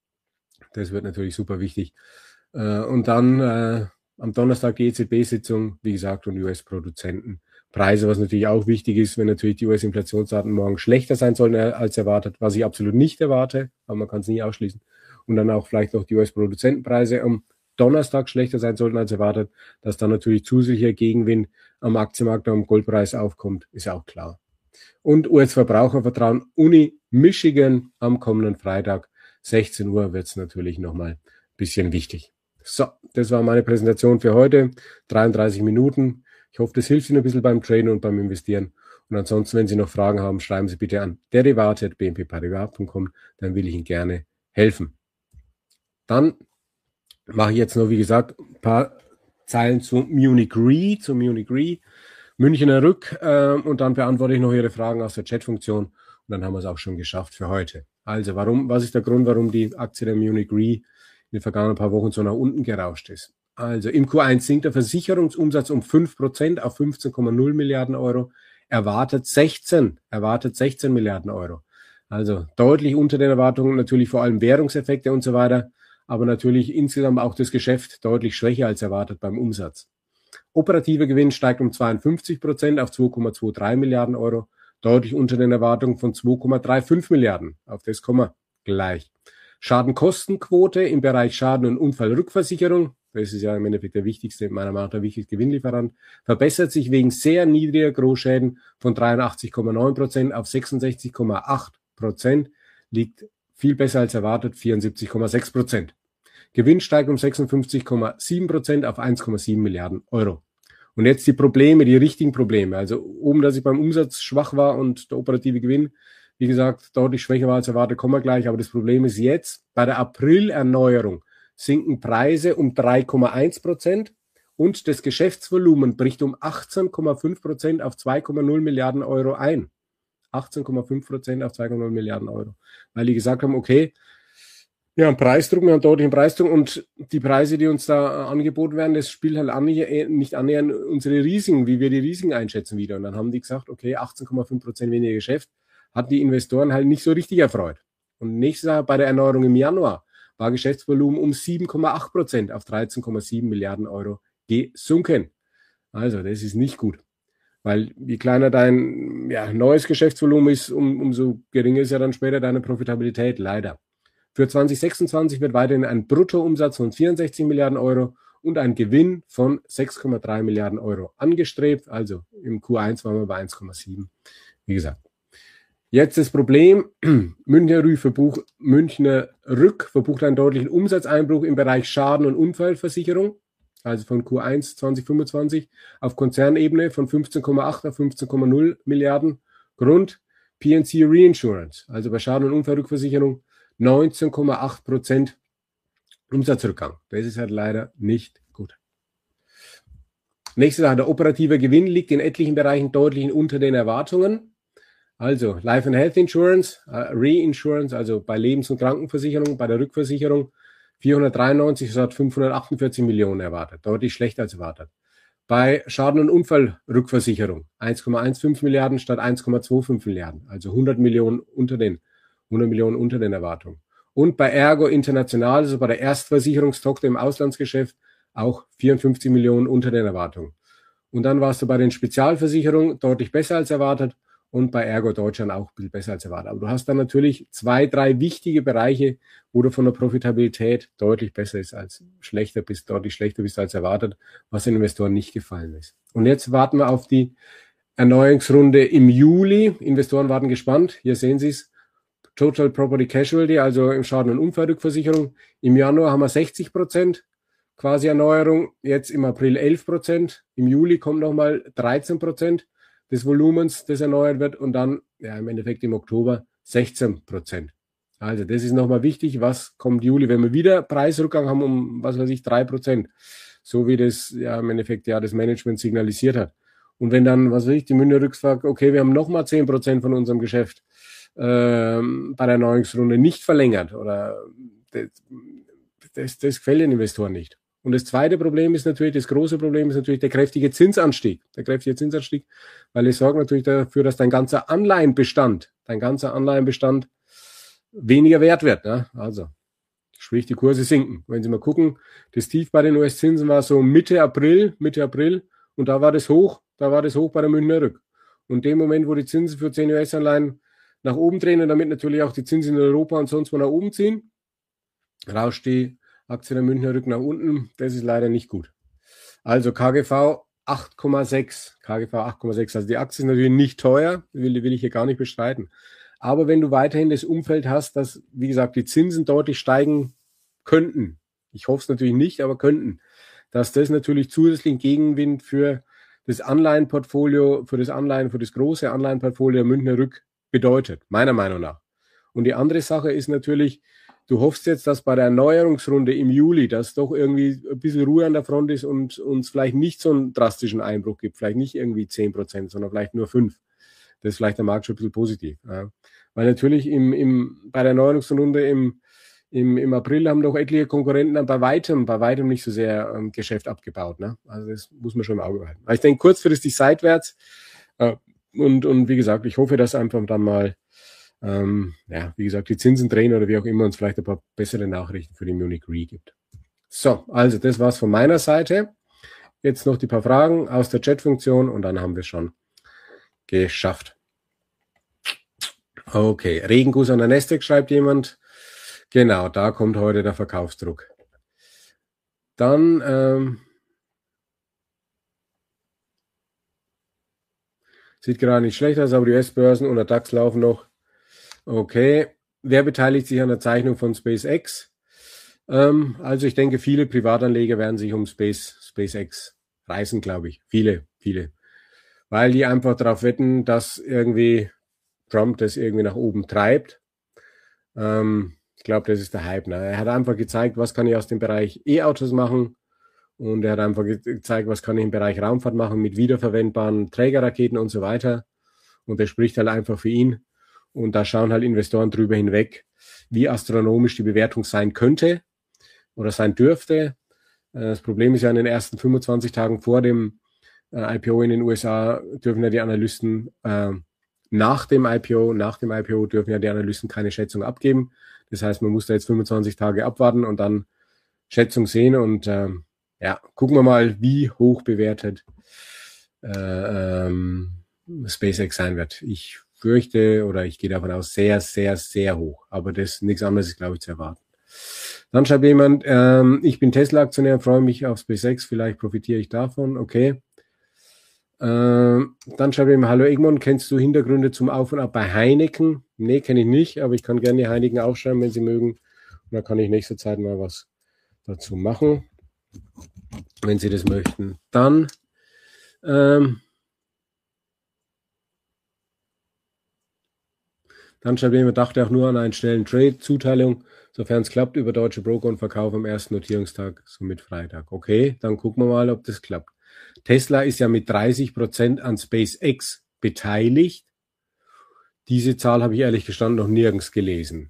Das wird natürlich super wichtig. Und dann äh, am Donnerstag die E Z B-Sitzung, wie gesagt, und U S-Produzentenpreise, was natürlich auch wichtig ist, wenn natürlich die U S-Inflationsdaten morgen schlechter sein sollen als erwartet, was ich absolut nicht erwarte, aber man kann es nie ausschließen. Und dann auch vielleicht noch die U S-Produzentenpreise am Donnerstag schlechter sein sollten als erwartet, dass dann natürlich zusätzlicher Gegenwind am Aktienmarkt und am Goldpreis aufkommt, ist auch klar. Und U S-Verbrauchervertrauen Uni Michigan am kommenden Freitag, sechzehn Uhr, wird es natürlich nochmal ein bisschen wichtig. So, das war meine Präsentation für heute. dreiunddreißig Minuten. Ich hoffe, das hilft Ihnen ein bisschen beim Traden und beim Investieren. Und ansonsten, wenn Sie noch Fragen haben, schreiben Sie bitte an derivate at b n p paribas punkt com, dann will ich Ihnen gerne helfen. Dann mache ich jetzt noch, wie gesagt, ein paar Zeilen zu Munich Re, zu Munich Re. Münchner Rück äh, und dann beantworte ich noch Ihre Fragen aus der Chatfunktion und dann haben wir es auch schon geschafft für heute. Also warum, was ist der Grund, warum die Aktie der Munich Re in den vergangenen paar Wochen so nach unten gerauscht ist? Also im Q eins sinkt der Versicherungsumsatz um fünf Prozent auf fünfzehn Komma null Milliarden Euro, erwartet sechzehn, erwartet sechzehn Milliarden Euro. Also deutlich unter den Erwartungen, natürlich vor allem Währungseffekte und so weiter, aber natürlich insgesamt auch das Geschäft deutlich schwächer als erwartet beim Umsatz. Operativer Gewinn steigt um zweiundfünfzig Prozent auf zwei Komma dreiundzwanzig Milliarden Euro, deutlich unter den Erwartungen von zwei Komma fünfunddreißig Milliarden. Auf das kommen wir gleich. Schadenkostenquote im Bereich Schaden- und Unfallrückversicherung, das ist ja im Endeffekt der wichtigste, meiner Meinung nach der wichtigste Gewinnlieferant, verbessert sich wegen sehr niedriger Großschäden von dreiundachtzig Komma neun Prozent auf sechsundsechzig Komma acht Prozent, liegt viel besser als erwartet, vierundsiebzig Komma sechs Prozent. Gewinn steigt um sechsundfünfzig Komma sieben Prozent auf eins Komma sieben Milliarden Euro. Und jetzt die Probleme, die richtigen Probleme. Also oben, dass ich beim Umsatz schwach war und der operative Gewinn, wie gesagt, deutlich schwächer war als erwartet, kommen wir gleich. Aber das Problem ist jetzt, bei der April-Erneuerung sinken Preise um drei Komma eins Prozent und das Geschäftsvolumen bricht um achtzehn Komma fünf Prozent auf zwei Komma null Milliarden Euro ein. achtzehn Komma fünf Prozent auf zwei Komma null Milliarden Euro. Weil die gesagt haben, okay, Ja, ein Preisdruck, wir haben deutlichen Preisdruck und die Preise, die uns da angeboten werden, das spielt halt annäher, nicht annähernd unsere Risiken, wie wir die Risiken einschätzen wieder. Und dann haben die gesagt, okay, achtzehn Komma fünf Prozent weniger Geschäft, hat die Investoren halt nicht so richtig erfreut. Und nächstes Jahr bei der Erneuerung im Januar war Geschäftsvolumen um sieben Komma acht Prozent auf dreizehn Komma sieben Milliarden Euro gesunken. Also, das ist nicht gut. Weil je kleiner dein ja, neues Geschäftsvolumen ist, um, umso geringer ist ja dann später deine Profitabilität, leider. Für zwanzig sechsundzwanzig wird weiterhin ein Bruttoumsatz von vierundsechzig Milliarden Euro und ein Gewinn von sechs Komma drei Milliarden Euro angestrebt. Also im Q eins waren wir bei eins Komma sieben. Wie gesagt. Jetzt das Problem, Münchner Rück verbucht, Münchner Rück verbucht einen deutlichen Umsatzeinbruch im Bereich Schaden- und Unfallversicherung, also von Q eins zwanzig fünfundzwanzig auf Konzernebene von fünfzehn Komma acht auf fünfzehn Komma null Milliarden. Grund P und C Reinsurance, also bei Schaden- und Unfallrückversicherung neunzehn Komma acht Prozent Umsatzrückgang. Das ist halt leider nicht gut. Nächstes Jahr, der operative Gewinn liegt in etlichen Bereichen deutlich unter den Erwartungen. Also Life and Health Insurance, äh, Reinsurance, also bei Lebens- und Krankenversicherung, bei der Rückversicherung vierhundertdreiundneunzig statt fünfhundertachtundvierzig Millionen erwartet, deutlich schlechter als erwartet. Bei Schaden- und Unfallrückversicherung eins Komma fünfzehn Milliarden statt eins Komma fünfundzwanzig Milliarden, also hundert Millionen unter den hundert Millionen unter den Erwartungen. Und bei Ergo International, also bei der Erstversicherungstochter im Auslandsgeschäft, auch vierundfünfzig Millionen unter den Erwartungen. Und dann warst du bei den Spezialversicherungen deutlich besser als erwartet und bei Ergo Deutschland auch ein bisschen besser als erwartet. Aber du hast dann natürlich zwei, drei wichtige Bereiche, wo du von der Profitabilität deutlich besser ist als schlechter bist, deutlich schlechter bist als erwartet, was den Investoren nicht gefallen ist. Und jetzt warten wir auf die Erneuerungsrunde im Juli. Investoren warten gespannt. Hier sehen Sie es. Total Property Casualty, also im Schaden- und Unfallrückversicherung. Im Januar haben wir sechzig Prozent quasi Erneuerung, jetzt im April elf Prozent, im Juli kommt nochmal dreizehn Prozent des Volumens, das erneuert wird und dann ja im Endeffekt im Oktober sechzehn Prozent. Also das ist nochmal wichtig, was kommt Juli, wenn wir wieder Preisrückgang haben um, was weiß ich, drei Prozent, so wie das ja im Endeffekt ja das Management signalisiert hat. Und wenn dann, was weiß ich, die Münchner Rück sagt, okay, wir haben nochmal zehn Prozent von unserem Geschäft ähm, bei der Erneuerungsrunde nicht verlängert oder das, das, das gefällt den Investoren nicht. Und das zweite Problem ist natürlich, das große Problem ist natürlich der kräftige Zinsanstieg. Der kräftige Zinsanstieg, weil es sorgt natürlich dafür, dass dein ganzer Anleihenbestand, dein ganzer Anleihenbestand weniger wert wird. Ne? Also, sprich, die Kurse sinken. Wenn Sie mal gucken, das Tief bei den U S-Zinsen war so Mitte April, Mitte April und da war das hoch, da war das hoch bei der Münchner Rück. Und in dem Moment, wo die Zinsen für zehn U S-Anleihen nach oben drehen und damit natürlich auch die Zinsen in Europa und sonst wo nach oben ziehen, rauscht die Aktie der Münchner Rück nach unten. Das ist leider nicht gut. Also K G V acht Komma sechs. K G V acht Komma sechs. Also die Aktie ist natürlich nicht teuer, will, will ich hier gar nicht bestreiten. Aber wenn du weiterhin das Umfeld hast, dass, wie gesagt, die Zinsen deutlich steigen könnten, ich hoffe es natürlich nicht, aber könnten, dass das natürlich zusätzlichen Gegenwind für das Anleihenportfolio, für das Anleihen, für das große Anleihenportfolio der Münchner Rück bedeutet, meiner Meinung nach. Und die andere Sache ist natürlich, du hoffst jetzt, dass bei der Erneuerungsrunde im Juli, dass doch irgendwie ein bisschen Ruhe an der Front ist und uns vielleicht nicht so einen drastischen Einbruch gibt, vielleicht nicht irgendwie zehn Prozent, sondern vielleicht nur fünf. Das ist vielleicht der Markt schon ein bisschen positiv. Ja. Weil natürlich im, im, bei der Erneuerungsrunde im, im, im April haben doch etliche Konkurrenten dann bei weitem, bei weitem nicht so sehr ähm, Geschäft abgebaut. Ne? Also das muss man schon im Auge behalten. Aber ich denke kurzfristig seitwärts. Äh, und, und wie gesagt, ich hoffe, dass einfach dann mal Ähm, ja, wie gesagt, die Zinsen drehen oder wie auch immer uns vielleicht ein paar bessere Nachrichten für die Munich Re gibt. So, also das war's von meiner Seite. Jetzt noch die paar Fragen aus der Chatfunktion und dann haben wir schon geschafft. Okay, Regenguss an der Nasdaq schreibt jemand. Genau, da kommt heute der Verkaufsdruck. Dann ähm, sieht gerade nicht schlecht aus, aber die U S-Börsen und der DAX laufen noch. Okay, wer beteiligt sich an der Zeichnung von SpaceX? Ähm, also ich denke, viele Privatanleger werden sich um Space, SpaceX reißen, glaube ich. Viele, viele. Weil die einfach darauf wetten, dass irgendwie Trump das irgendwie nach oben treibt. Ähm, ich glaube, das ist der Hype. Ne? Er hat einfach gezeigt, was kann ich aus dem Bereich E-Autos machen. Und er hat einfach ge gezeigt, was kann ich im Bereich Raumfahrt machen mit wiederverwendbaren Trägerraketen und so weiter. Und das spricht halt einfach für ihn. Und da schauen halt Investoren drüber hinweg, wie astronomisch die Bewertung sein könnte oder sein dürfte. Das Problem ist ja, in den ersten fünfundzwanzig Tagen vor dem äh, I P O in den U S A dürfen ja die Analysten äh, nach dem I P O, nach dem I P O dürfen ja die Analysten keine Schätzung abgeben. Das heißt, man muss da jetzt fünfundzwanzig Tage abwarten und dann Schätzung sehen und ähm, ja, gucken wir mal, wie hoch bewertet äh, ähm, SpaceX sein wird. Ich fürchte oder ich gehe davon aus, sehr, sehr, sehr hoch. Aber das nichts anderes ist, glaube ich, zu erwarten. Dann schreibt jemand, ähm, ich bin Tesla-Aktionär, freue mich auf SpaceX, vielleicht profitiere ich davon. Okay. Ähm, dann schreibt jemand, hallo Egmont, kennst du Hintergründe zum Auf und Ab bei Heineken? Nee, kenne ich nicht, aber ich kann gerne die Heineken aufschreiben, wenn Sie mögen. Und dann kann ich nächste Zeit mal was dazu machen, wenn Sie das möchten. Dann ähm, Dann schreibt jemand, dachte auch nur an einen schnellen Trade, Zuteilung, sofern es klappt, über deutsche Broker und Verkauf am ersten Notierungstag, somit Freitag. Okay, dann gucken wir mal, ob das klappt. Tesla ist ja mit dreißig Prozent an SpaceX beteiligt. Diese Zahl habe ich ehrlich gestanden noch nirgends gelesen.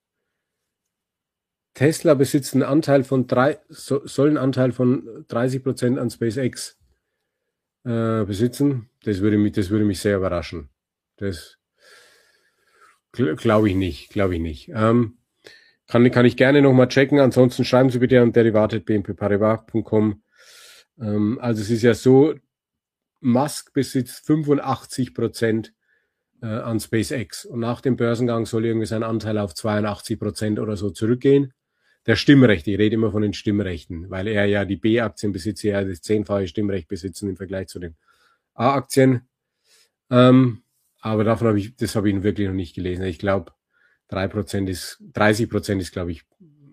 Tesla besitzt einen Anteil von drei, so, soll einen Anteil von dreißig Prozent an SpaceX äh, besitzen. Das würde mich, das würde mich sehr überraschen. Das Glaube ich nicht, glaube ich nicht. Ähm, kann, kann ich gerne nochmal checken. Ansonsten schreiben Sie bitte an derivat at b n p paribas punkt com. Ähm, also es ist ja so, Musk besitzt fünfundachtzig Prozent äh, an SpaceX und nach dem Börsengang soll irgendwie sein Anteil auf zweiundachtzig Prozent oder so zurückgehen. Der Stimmrechte, ich rede immer von den Stimmrechten, weil er ja die B-Aktien besitzt, ja das zehnfache Stimmrecht besitzen im Vergleich zu den A-Aktien. Ähm, Aber davon habe ich, das habe ich wirklich noch nicht gelesen. Ich glaube, drei Prozent ist, dreißig Prozent ist, glaube ich,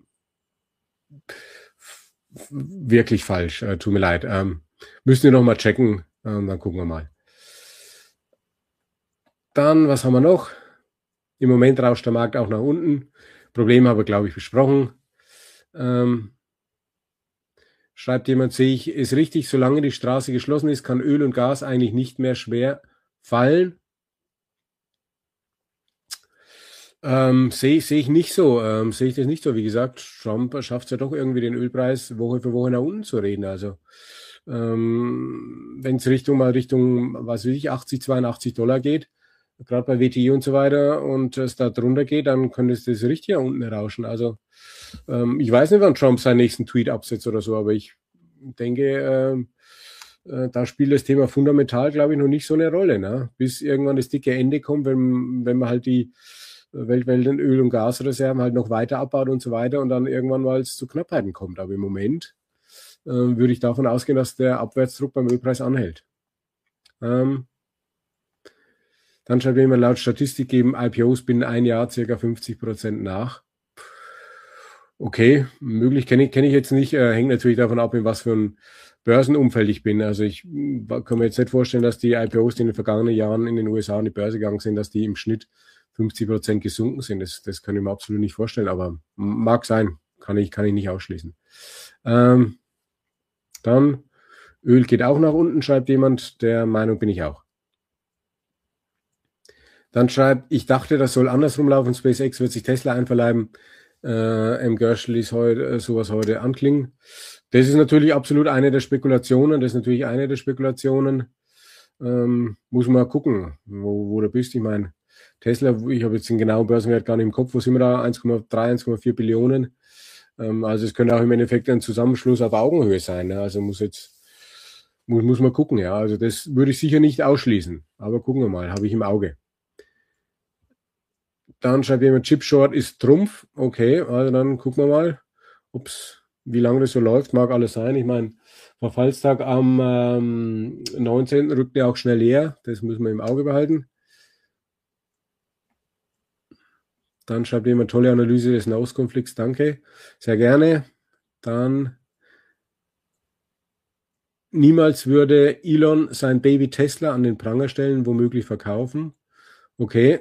wirklich falsch. Äh, tut mir leid. Ähm, müssen wir noch mal checken. Ähm, dann gucken wir mal. Dann, was haben wir noch? Im Moment rauscht der Markt auch nach unten. Probleme habe ich, glaube ich, besprochen. Ähm, schreibt jemand, sehe ich, ist richtig, solange die Straße geschlossen ist, kann Öl und Gas eigentlich nicht mehr schwer fallen. Ähm, sehe seh ich nicht so, ähm, sehe ich das nicht so. Wie gesagt, Trump schafft es ja doch irgendwie den Ölpreis Woche für Woche nach unten zu reden. Also ähm, wenn es Richtung mal Richtung, was weiß ich, achtzig, zweiundachtzig Dollar geht, gerade bei W T I und so weiter und es da drunter geht, dann könnte es das richtig nach unten rauschen. Also ähm, ich weiß nicht, wann Trump seinen nächsten Tweet absetzt oder so, aber ich denke, ähm, äh, da spielt das Thema fundamental, glaube ich, noch nicht so eine Rolle, ne? Bis irgendwann das dicke Ende kommt, wenn, wenn man halt die Weltwelten Öl- und Gasreserven halt noch weiter abbaut und so weiter und dann irgendwann mal es zu Knappheiten kommt. Aber im Moment äh, würde ich davon ausgehen, dass der Abwärtsdruck beim Ölpreis anhält. Ähm, dann schreibt jemand, laut Statistik geben I P Os binnen ein Jahr circa fünfzig Prozent nach. Okay, möglich kenne ich, kenn ich jetzt nicht. Äh, hängt natürlich davon ab, in was für ein Börsenumfeld ich bin. Also ich kann mir jetzt nicht vorstellen, dass die I P Os, die in den vergangenen Jahren in den U S A an die Börse gegangen sind, dass die im Schnitt fünfzig Prozent gesunken sind. Das, das kann ich mir absolut nicht vorstellen, aber mag sein. Kann ich, kann ich nicht ausschließen. Ähm, dann, Öl geht auch nach unten, schreibt jemand. Der Meinung bin ich auch. Dann schreibt, ich dachte, das soll andersrum laufen. SpaceX wird sich Tesla einverleiben. Äh, M. Gershel ließ heute, äh, sowas heute anklingen. Das ist natürlich absolut eine der Spekulationen. Das ist natürlich eine der Spekulationen. Ähm, muss man mal gucken, wo, wo du bist. Ich meine, Tesla, ich habe jetzt den genauen Börsenwert gar nicht im Kopf. Wo sind wir da? eins Komma drei, eins Komma vier Billionen. Ähm, also es könnte auch im Endeffekt ein Zusammenschluss auf Augenhöhe sein. Ne? Also muss jetzt, muss, muss man gucken. Ja, also das würde ich sicher nicht ausschließen. Aber gucken wir mal, habe ich im Auge. Dann schreibt jemand, Chip Short ist Trumpf. Okay, also dann gucken wir mal, ob's, wie lange das so läuft. Mag alles sein. Ich meine, Verfallstag am ähm, neunzehnten rückt ja auch schnell leer. Das müssen wir im Auge behalten. Dann schreibt jemand, tolle Analyse des Nahostkonflikts. Danke. Sehr gerne. Dann niemals würde Elon sein Baby Tesla an den Pranger stellen, womöglich verkaufen. Okay.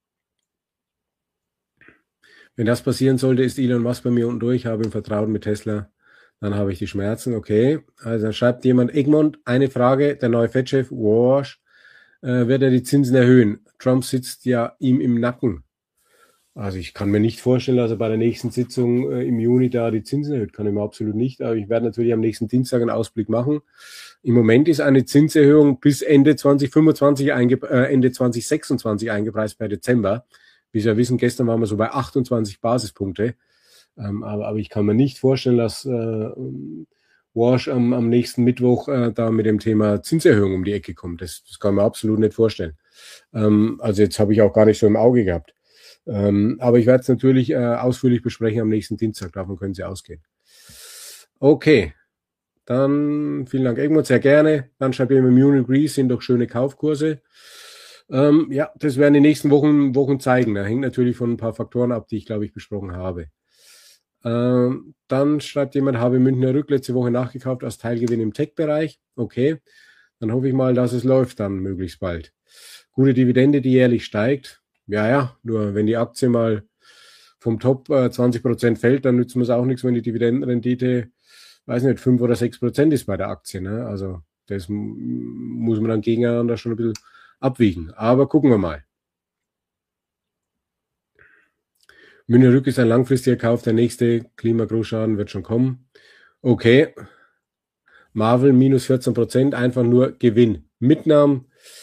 Wenn das passieren sollte, ist Elon Musk bei mir unten durch, habe ihm Vertrauen mit Tesla, dann habe ich die Schmerzen. Okay, also dann schreibt jemand, Egmont, eine Frage, der neue Fed-Chef, Walsh, äh, wird er die Zinsen erhöhen? Trump sitzt ja ihm im Nacken. Also ich kann mir nicht vorstellen, dass er bei der nächsten Sitzung äh, im Juni da die Zinsen erhöht. Kann ich mir absolut nicht. Aber ich werde natürlich am nächsten Dienstag einen Ausblick machen. Im Moment ist eine Zinserhöhung bis Ende zwanzig fünfundzwanzig, einge äh, Ende zwanzig sechsundzwanzig eingepreist bei Dezember. Wie Sie ja wissen, gestern waren wir so bei achtundzwanzig Basispunkte. Ähm, aber, aber ich kann mir nicht vorstellen, dass äh, Walsh am, am nächsten Mittwoch äh, da mit dem Thema Zinserhöhung um die Ecke kommt. Das, das kann man absolut nicht vorstellen. Ähm, also jetzt habe ich auch gar nicht so im Auge gehabt. Ähm, aber ich werde es natürlich äh, ausführlich besprechen am nächsten Dienstag. Davon können Sie ausgehen. Okay, dann vielen Dank, Egmont, sehr gerne. Dann schreibt ihr immer, Munich Re sind doch schöne Kaufkurse. Ähm, ja, das werden die nächsten Wochen, Wochen zeigen. Da hängt natürlich von ein paar Faktoren ab, die ich, glaube ich, besprochen habe. Ähm, dann schreibt jemand, habe Münchner Rück letzte Woche nachgekauft als Teilgewinn im Tech-Bereich. Okay, dann hoffe ich mal, dass es läuft dann möglichst bald. Gute Dividende, die jährlich steigt. Ja, ja, nur wenn die Aktie mal vom Top äh, zwanzig Prozent fällt, dann nützt mir es auch nichts, wenn die Dividendenrendite, weiß nicht, fünf oder sechs Prozent ist bei der Aktie. Ne? Also das muss man dann gegeneinander schon ein bisschen abwiegen. Aber gucken wir mal. Münchner Rück ist ein langfristiger Kauf, der nächste Klimagroßschaden wird schon kommen. Okay. Marvel minus vierzehn Prozent, einfach nur Gewinn. Mitnahmen,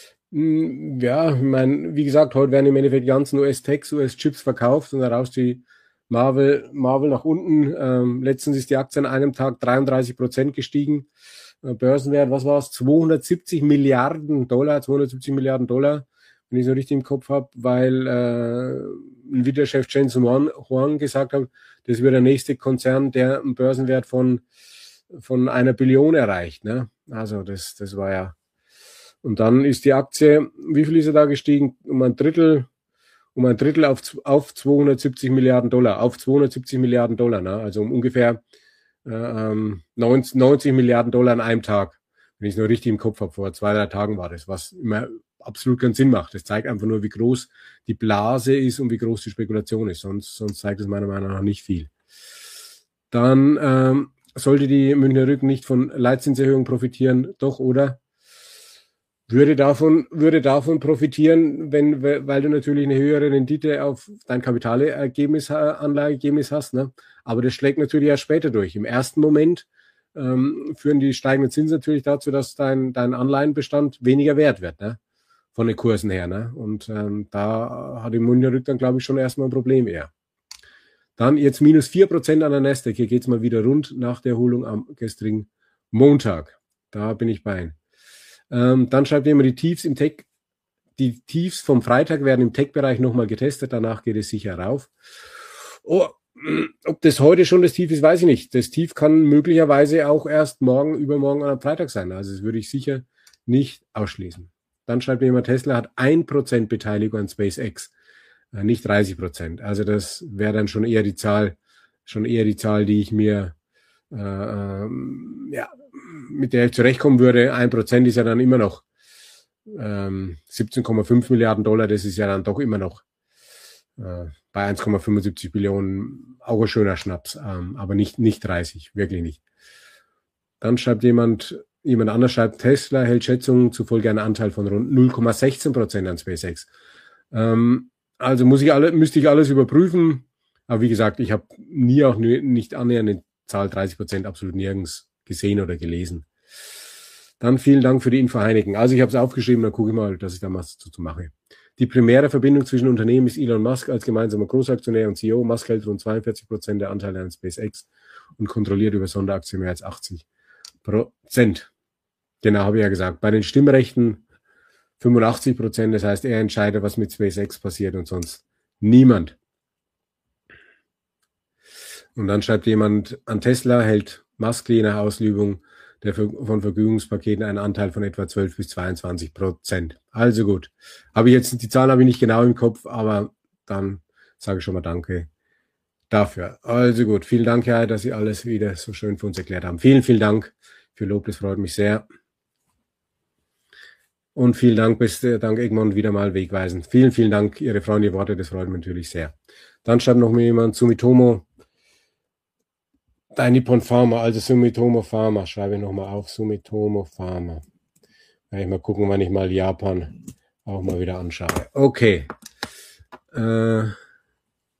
ja, ich meine, wie gesagt, heute werden im Endeffekt die ganzen U S-Techs, U S-Chips verkauft und daraus die Marvel, Marvel nach unten. Ähm, letztens ist die Aktie an einem Tag dreiunddreißig Prozent gestiegen. Äh, Börsenwert, was war es? zweihundertsiebzig Milliarden Dollar, zweihundertsiebzig Milliarden Dollar, wenn ich so richtig im Kopf habe, weil äh, Nvidia-Chef Jensen Huang, Huang gesagt hat, das wird der nächste Konzern, der einen Börsenwert von von einer Billion erreicht. Ne? Also das, das war ja. Und dann ist die Aktie, wie viel ist er da gestiegen? Um ein Drittel, um ein Drittel auf, auf zweihundertsiebzig Milliarden Dollar, auf zweihundertsiebzig Milliarden Dollar, ne? Also um ungefähr äh, neunzig Milliarden Dollar an einem Tag, wenn ich es nur richtig im Kopf habe. Vor zwei, drei Tagen war das, was immer absolut keinen Sinn macht. Das zeigt einfach nur, wie groß die Blase ist und wie groß die Spekulation ist. Sonst, sonst zeigt es meiner Meinung nach nicht viel. Dann ähm, sollte die Münchner Rück nicht von Leitzinserhöhungen profitieren, doch, oder? Würde davon, würde davon profitieren, wenn, weil du natürlich eine höhere Rendite auf dein Kapitalergebnis, Anlageergebnis hast, ne? Aber das schlägt natürlich erst später durch. Im ersten Moment ähm, führen die steigenden Zinsen natürlich dazu, dass dein, dein Anleihenbestand weniger wert wird, ne? Von den Kursen her, ne? Und ähm, da hat die Münchner Rück dann, glaube ich, schon erstmal ein Problem eher. Dann jetzt minus vier Prozent an der Nasdaq. Hier geht's mal wieder rund nach der Erholung am gestrigen Montag. Da bin ich bei Ihnen. Ähm, dann schreibt jemand, die Tiefs im Tech, die Tiefs vom Freitag werden im Tech-Bereich nochmal getestet. Danach geht es sicher rauf. Oh, ob das heute schon das Tief ist, weiß ich nicht. Das Tief kann möglicherweise auch erst morgen, übermorgen am Freitag sein. Also das würde ich sicher nicht ausschließen. Dann schreibt jemand, Tesla hat ein Prozent Beteiligung an SpaceX. Nicht dreißig Prozent. Also das wäre dann schon eher die Zahl, schon eher die Zahl, die ich mir äh, ähm, ja, mit der ich zurechtkommen würde. Ein Prozent ist ja dann immer noch ähm, siebzehn Komma fünf Milliarden Dollar. Das ist ja dann doch immer noch äh, bei eins Komma fünfundsiebzig Billionen auch ein schöner Schnaps, ähm, aber nicht nicht dreißig, wirklich nicht. Dann schreibt jemand, jemand anders schreibt, Tesla hält Schätzungen zufolge einen Anteil von rund null Komma sechzehn Prozent an SpaceX. Ähm, Also muss ich alle, müsste ich alles überprüfen. Aber wie gesagt, ich habe nie auch nicht annähernd eine Zahl dreißig Prozent absolut nirgends gesehen oder gelesen. Dann vielen Dank für die Info, Heineken. Also ich habe es aufgeschrieben, dann gucke ich mal, dass ich da was dazu mache. Die primäre Verbindung zwischen Unternehmen ist Elon Musk als gemeinsamer Großaktionär und C E O. Musk hält rund zweiundvierzig Prozent der Anteile an SpaceX und kontrolliert über Sonderaktien mehr als achtzig Prozent. Genau, habe ich ja gesagt. Bei den Stimmrechten fünfundachtzig Prozent, das heißt, er entscheidet, was mit SpaceX passiert und sonst niemand. Und dann schreibt jemand, an Tesla hält Musk je nach Ausübung der von Vergütungspaketen einen Anteil von etwa zwölf bis zweiundzwanzig Prozent. Also gut. Habe ich jetzt, die Zahlen habe ich nicht genau im Kopf, aber dann sage ich schon mal Danke dafür. Also gut. Vielen Dank, Herr, dass Sie alles wieder so schön für uns erklärt haben. Vielen, vielen Dank für Lob, das freut mich sehr. Und vielen Dank, beste Dank, Egmont, wieder mal wegweisend. Vielen, vielen Dank, Ihre freundlichen Worte, das freut mich natürlich sehr. Dann schreibt noch mir jemand, Sumitomo, dein Nippon Pharma, also Sumitomo Pharma, schreibe ich nochmal auf, Sumitomo Pharma. Kann ich mal gucken, wann ich mal Japan auch mal wieder anschaue. Okay. Äh,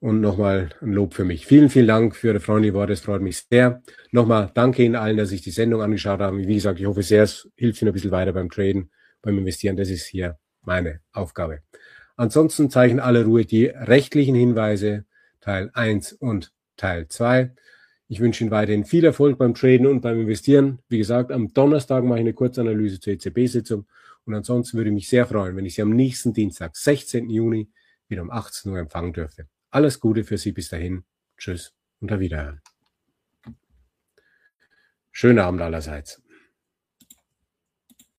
Und nochmal ein Lob für mich. Vielen, vielen Dank für Ihre freundlichen Worte. Es freut mich sehr. Nochmal danke Ihnen allen, dass sich die Sendung angeschaut haben. Wie gesagt, ich hoffe sehr, es hilft Ihnen ein bisschen weiter beim Traden, beim Investieren. Das ist hier meine Aufgabe. Ansonsten zeichnen alle Ruhe die rechtlichen Hinweise, Teil eins und Teil zwei. Ich wünsche Ihnen weiterhin viel Erfolg beim Traden und beim Investieren. Wie gesagt, am Donnerstag mache ich eine Kurzanalyse zur E Z B-Sitzung. Und ansonsten würde ich mich sehr freuen, wenn ich Sie am nächsten Dienstag, sechzehnten Juni, wieder um achtzehn Uhr empfangen dürfte. Alles Gute für Sie bis dahin. Tschüss und auf Wiederhören. Schönen Abend allerseits.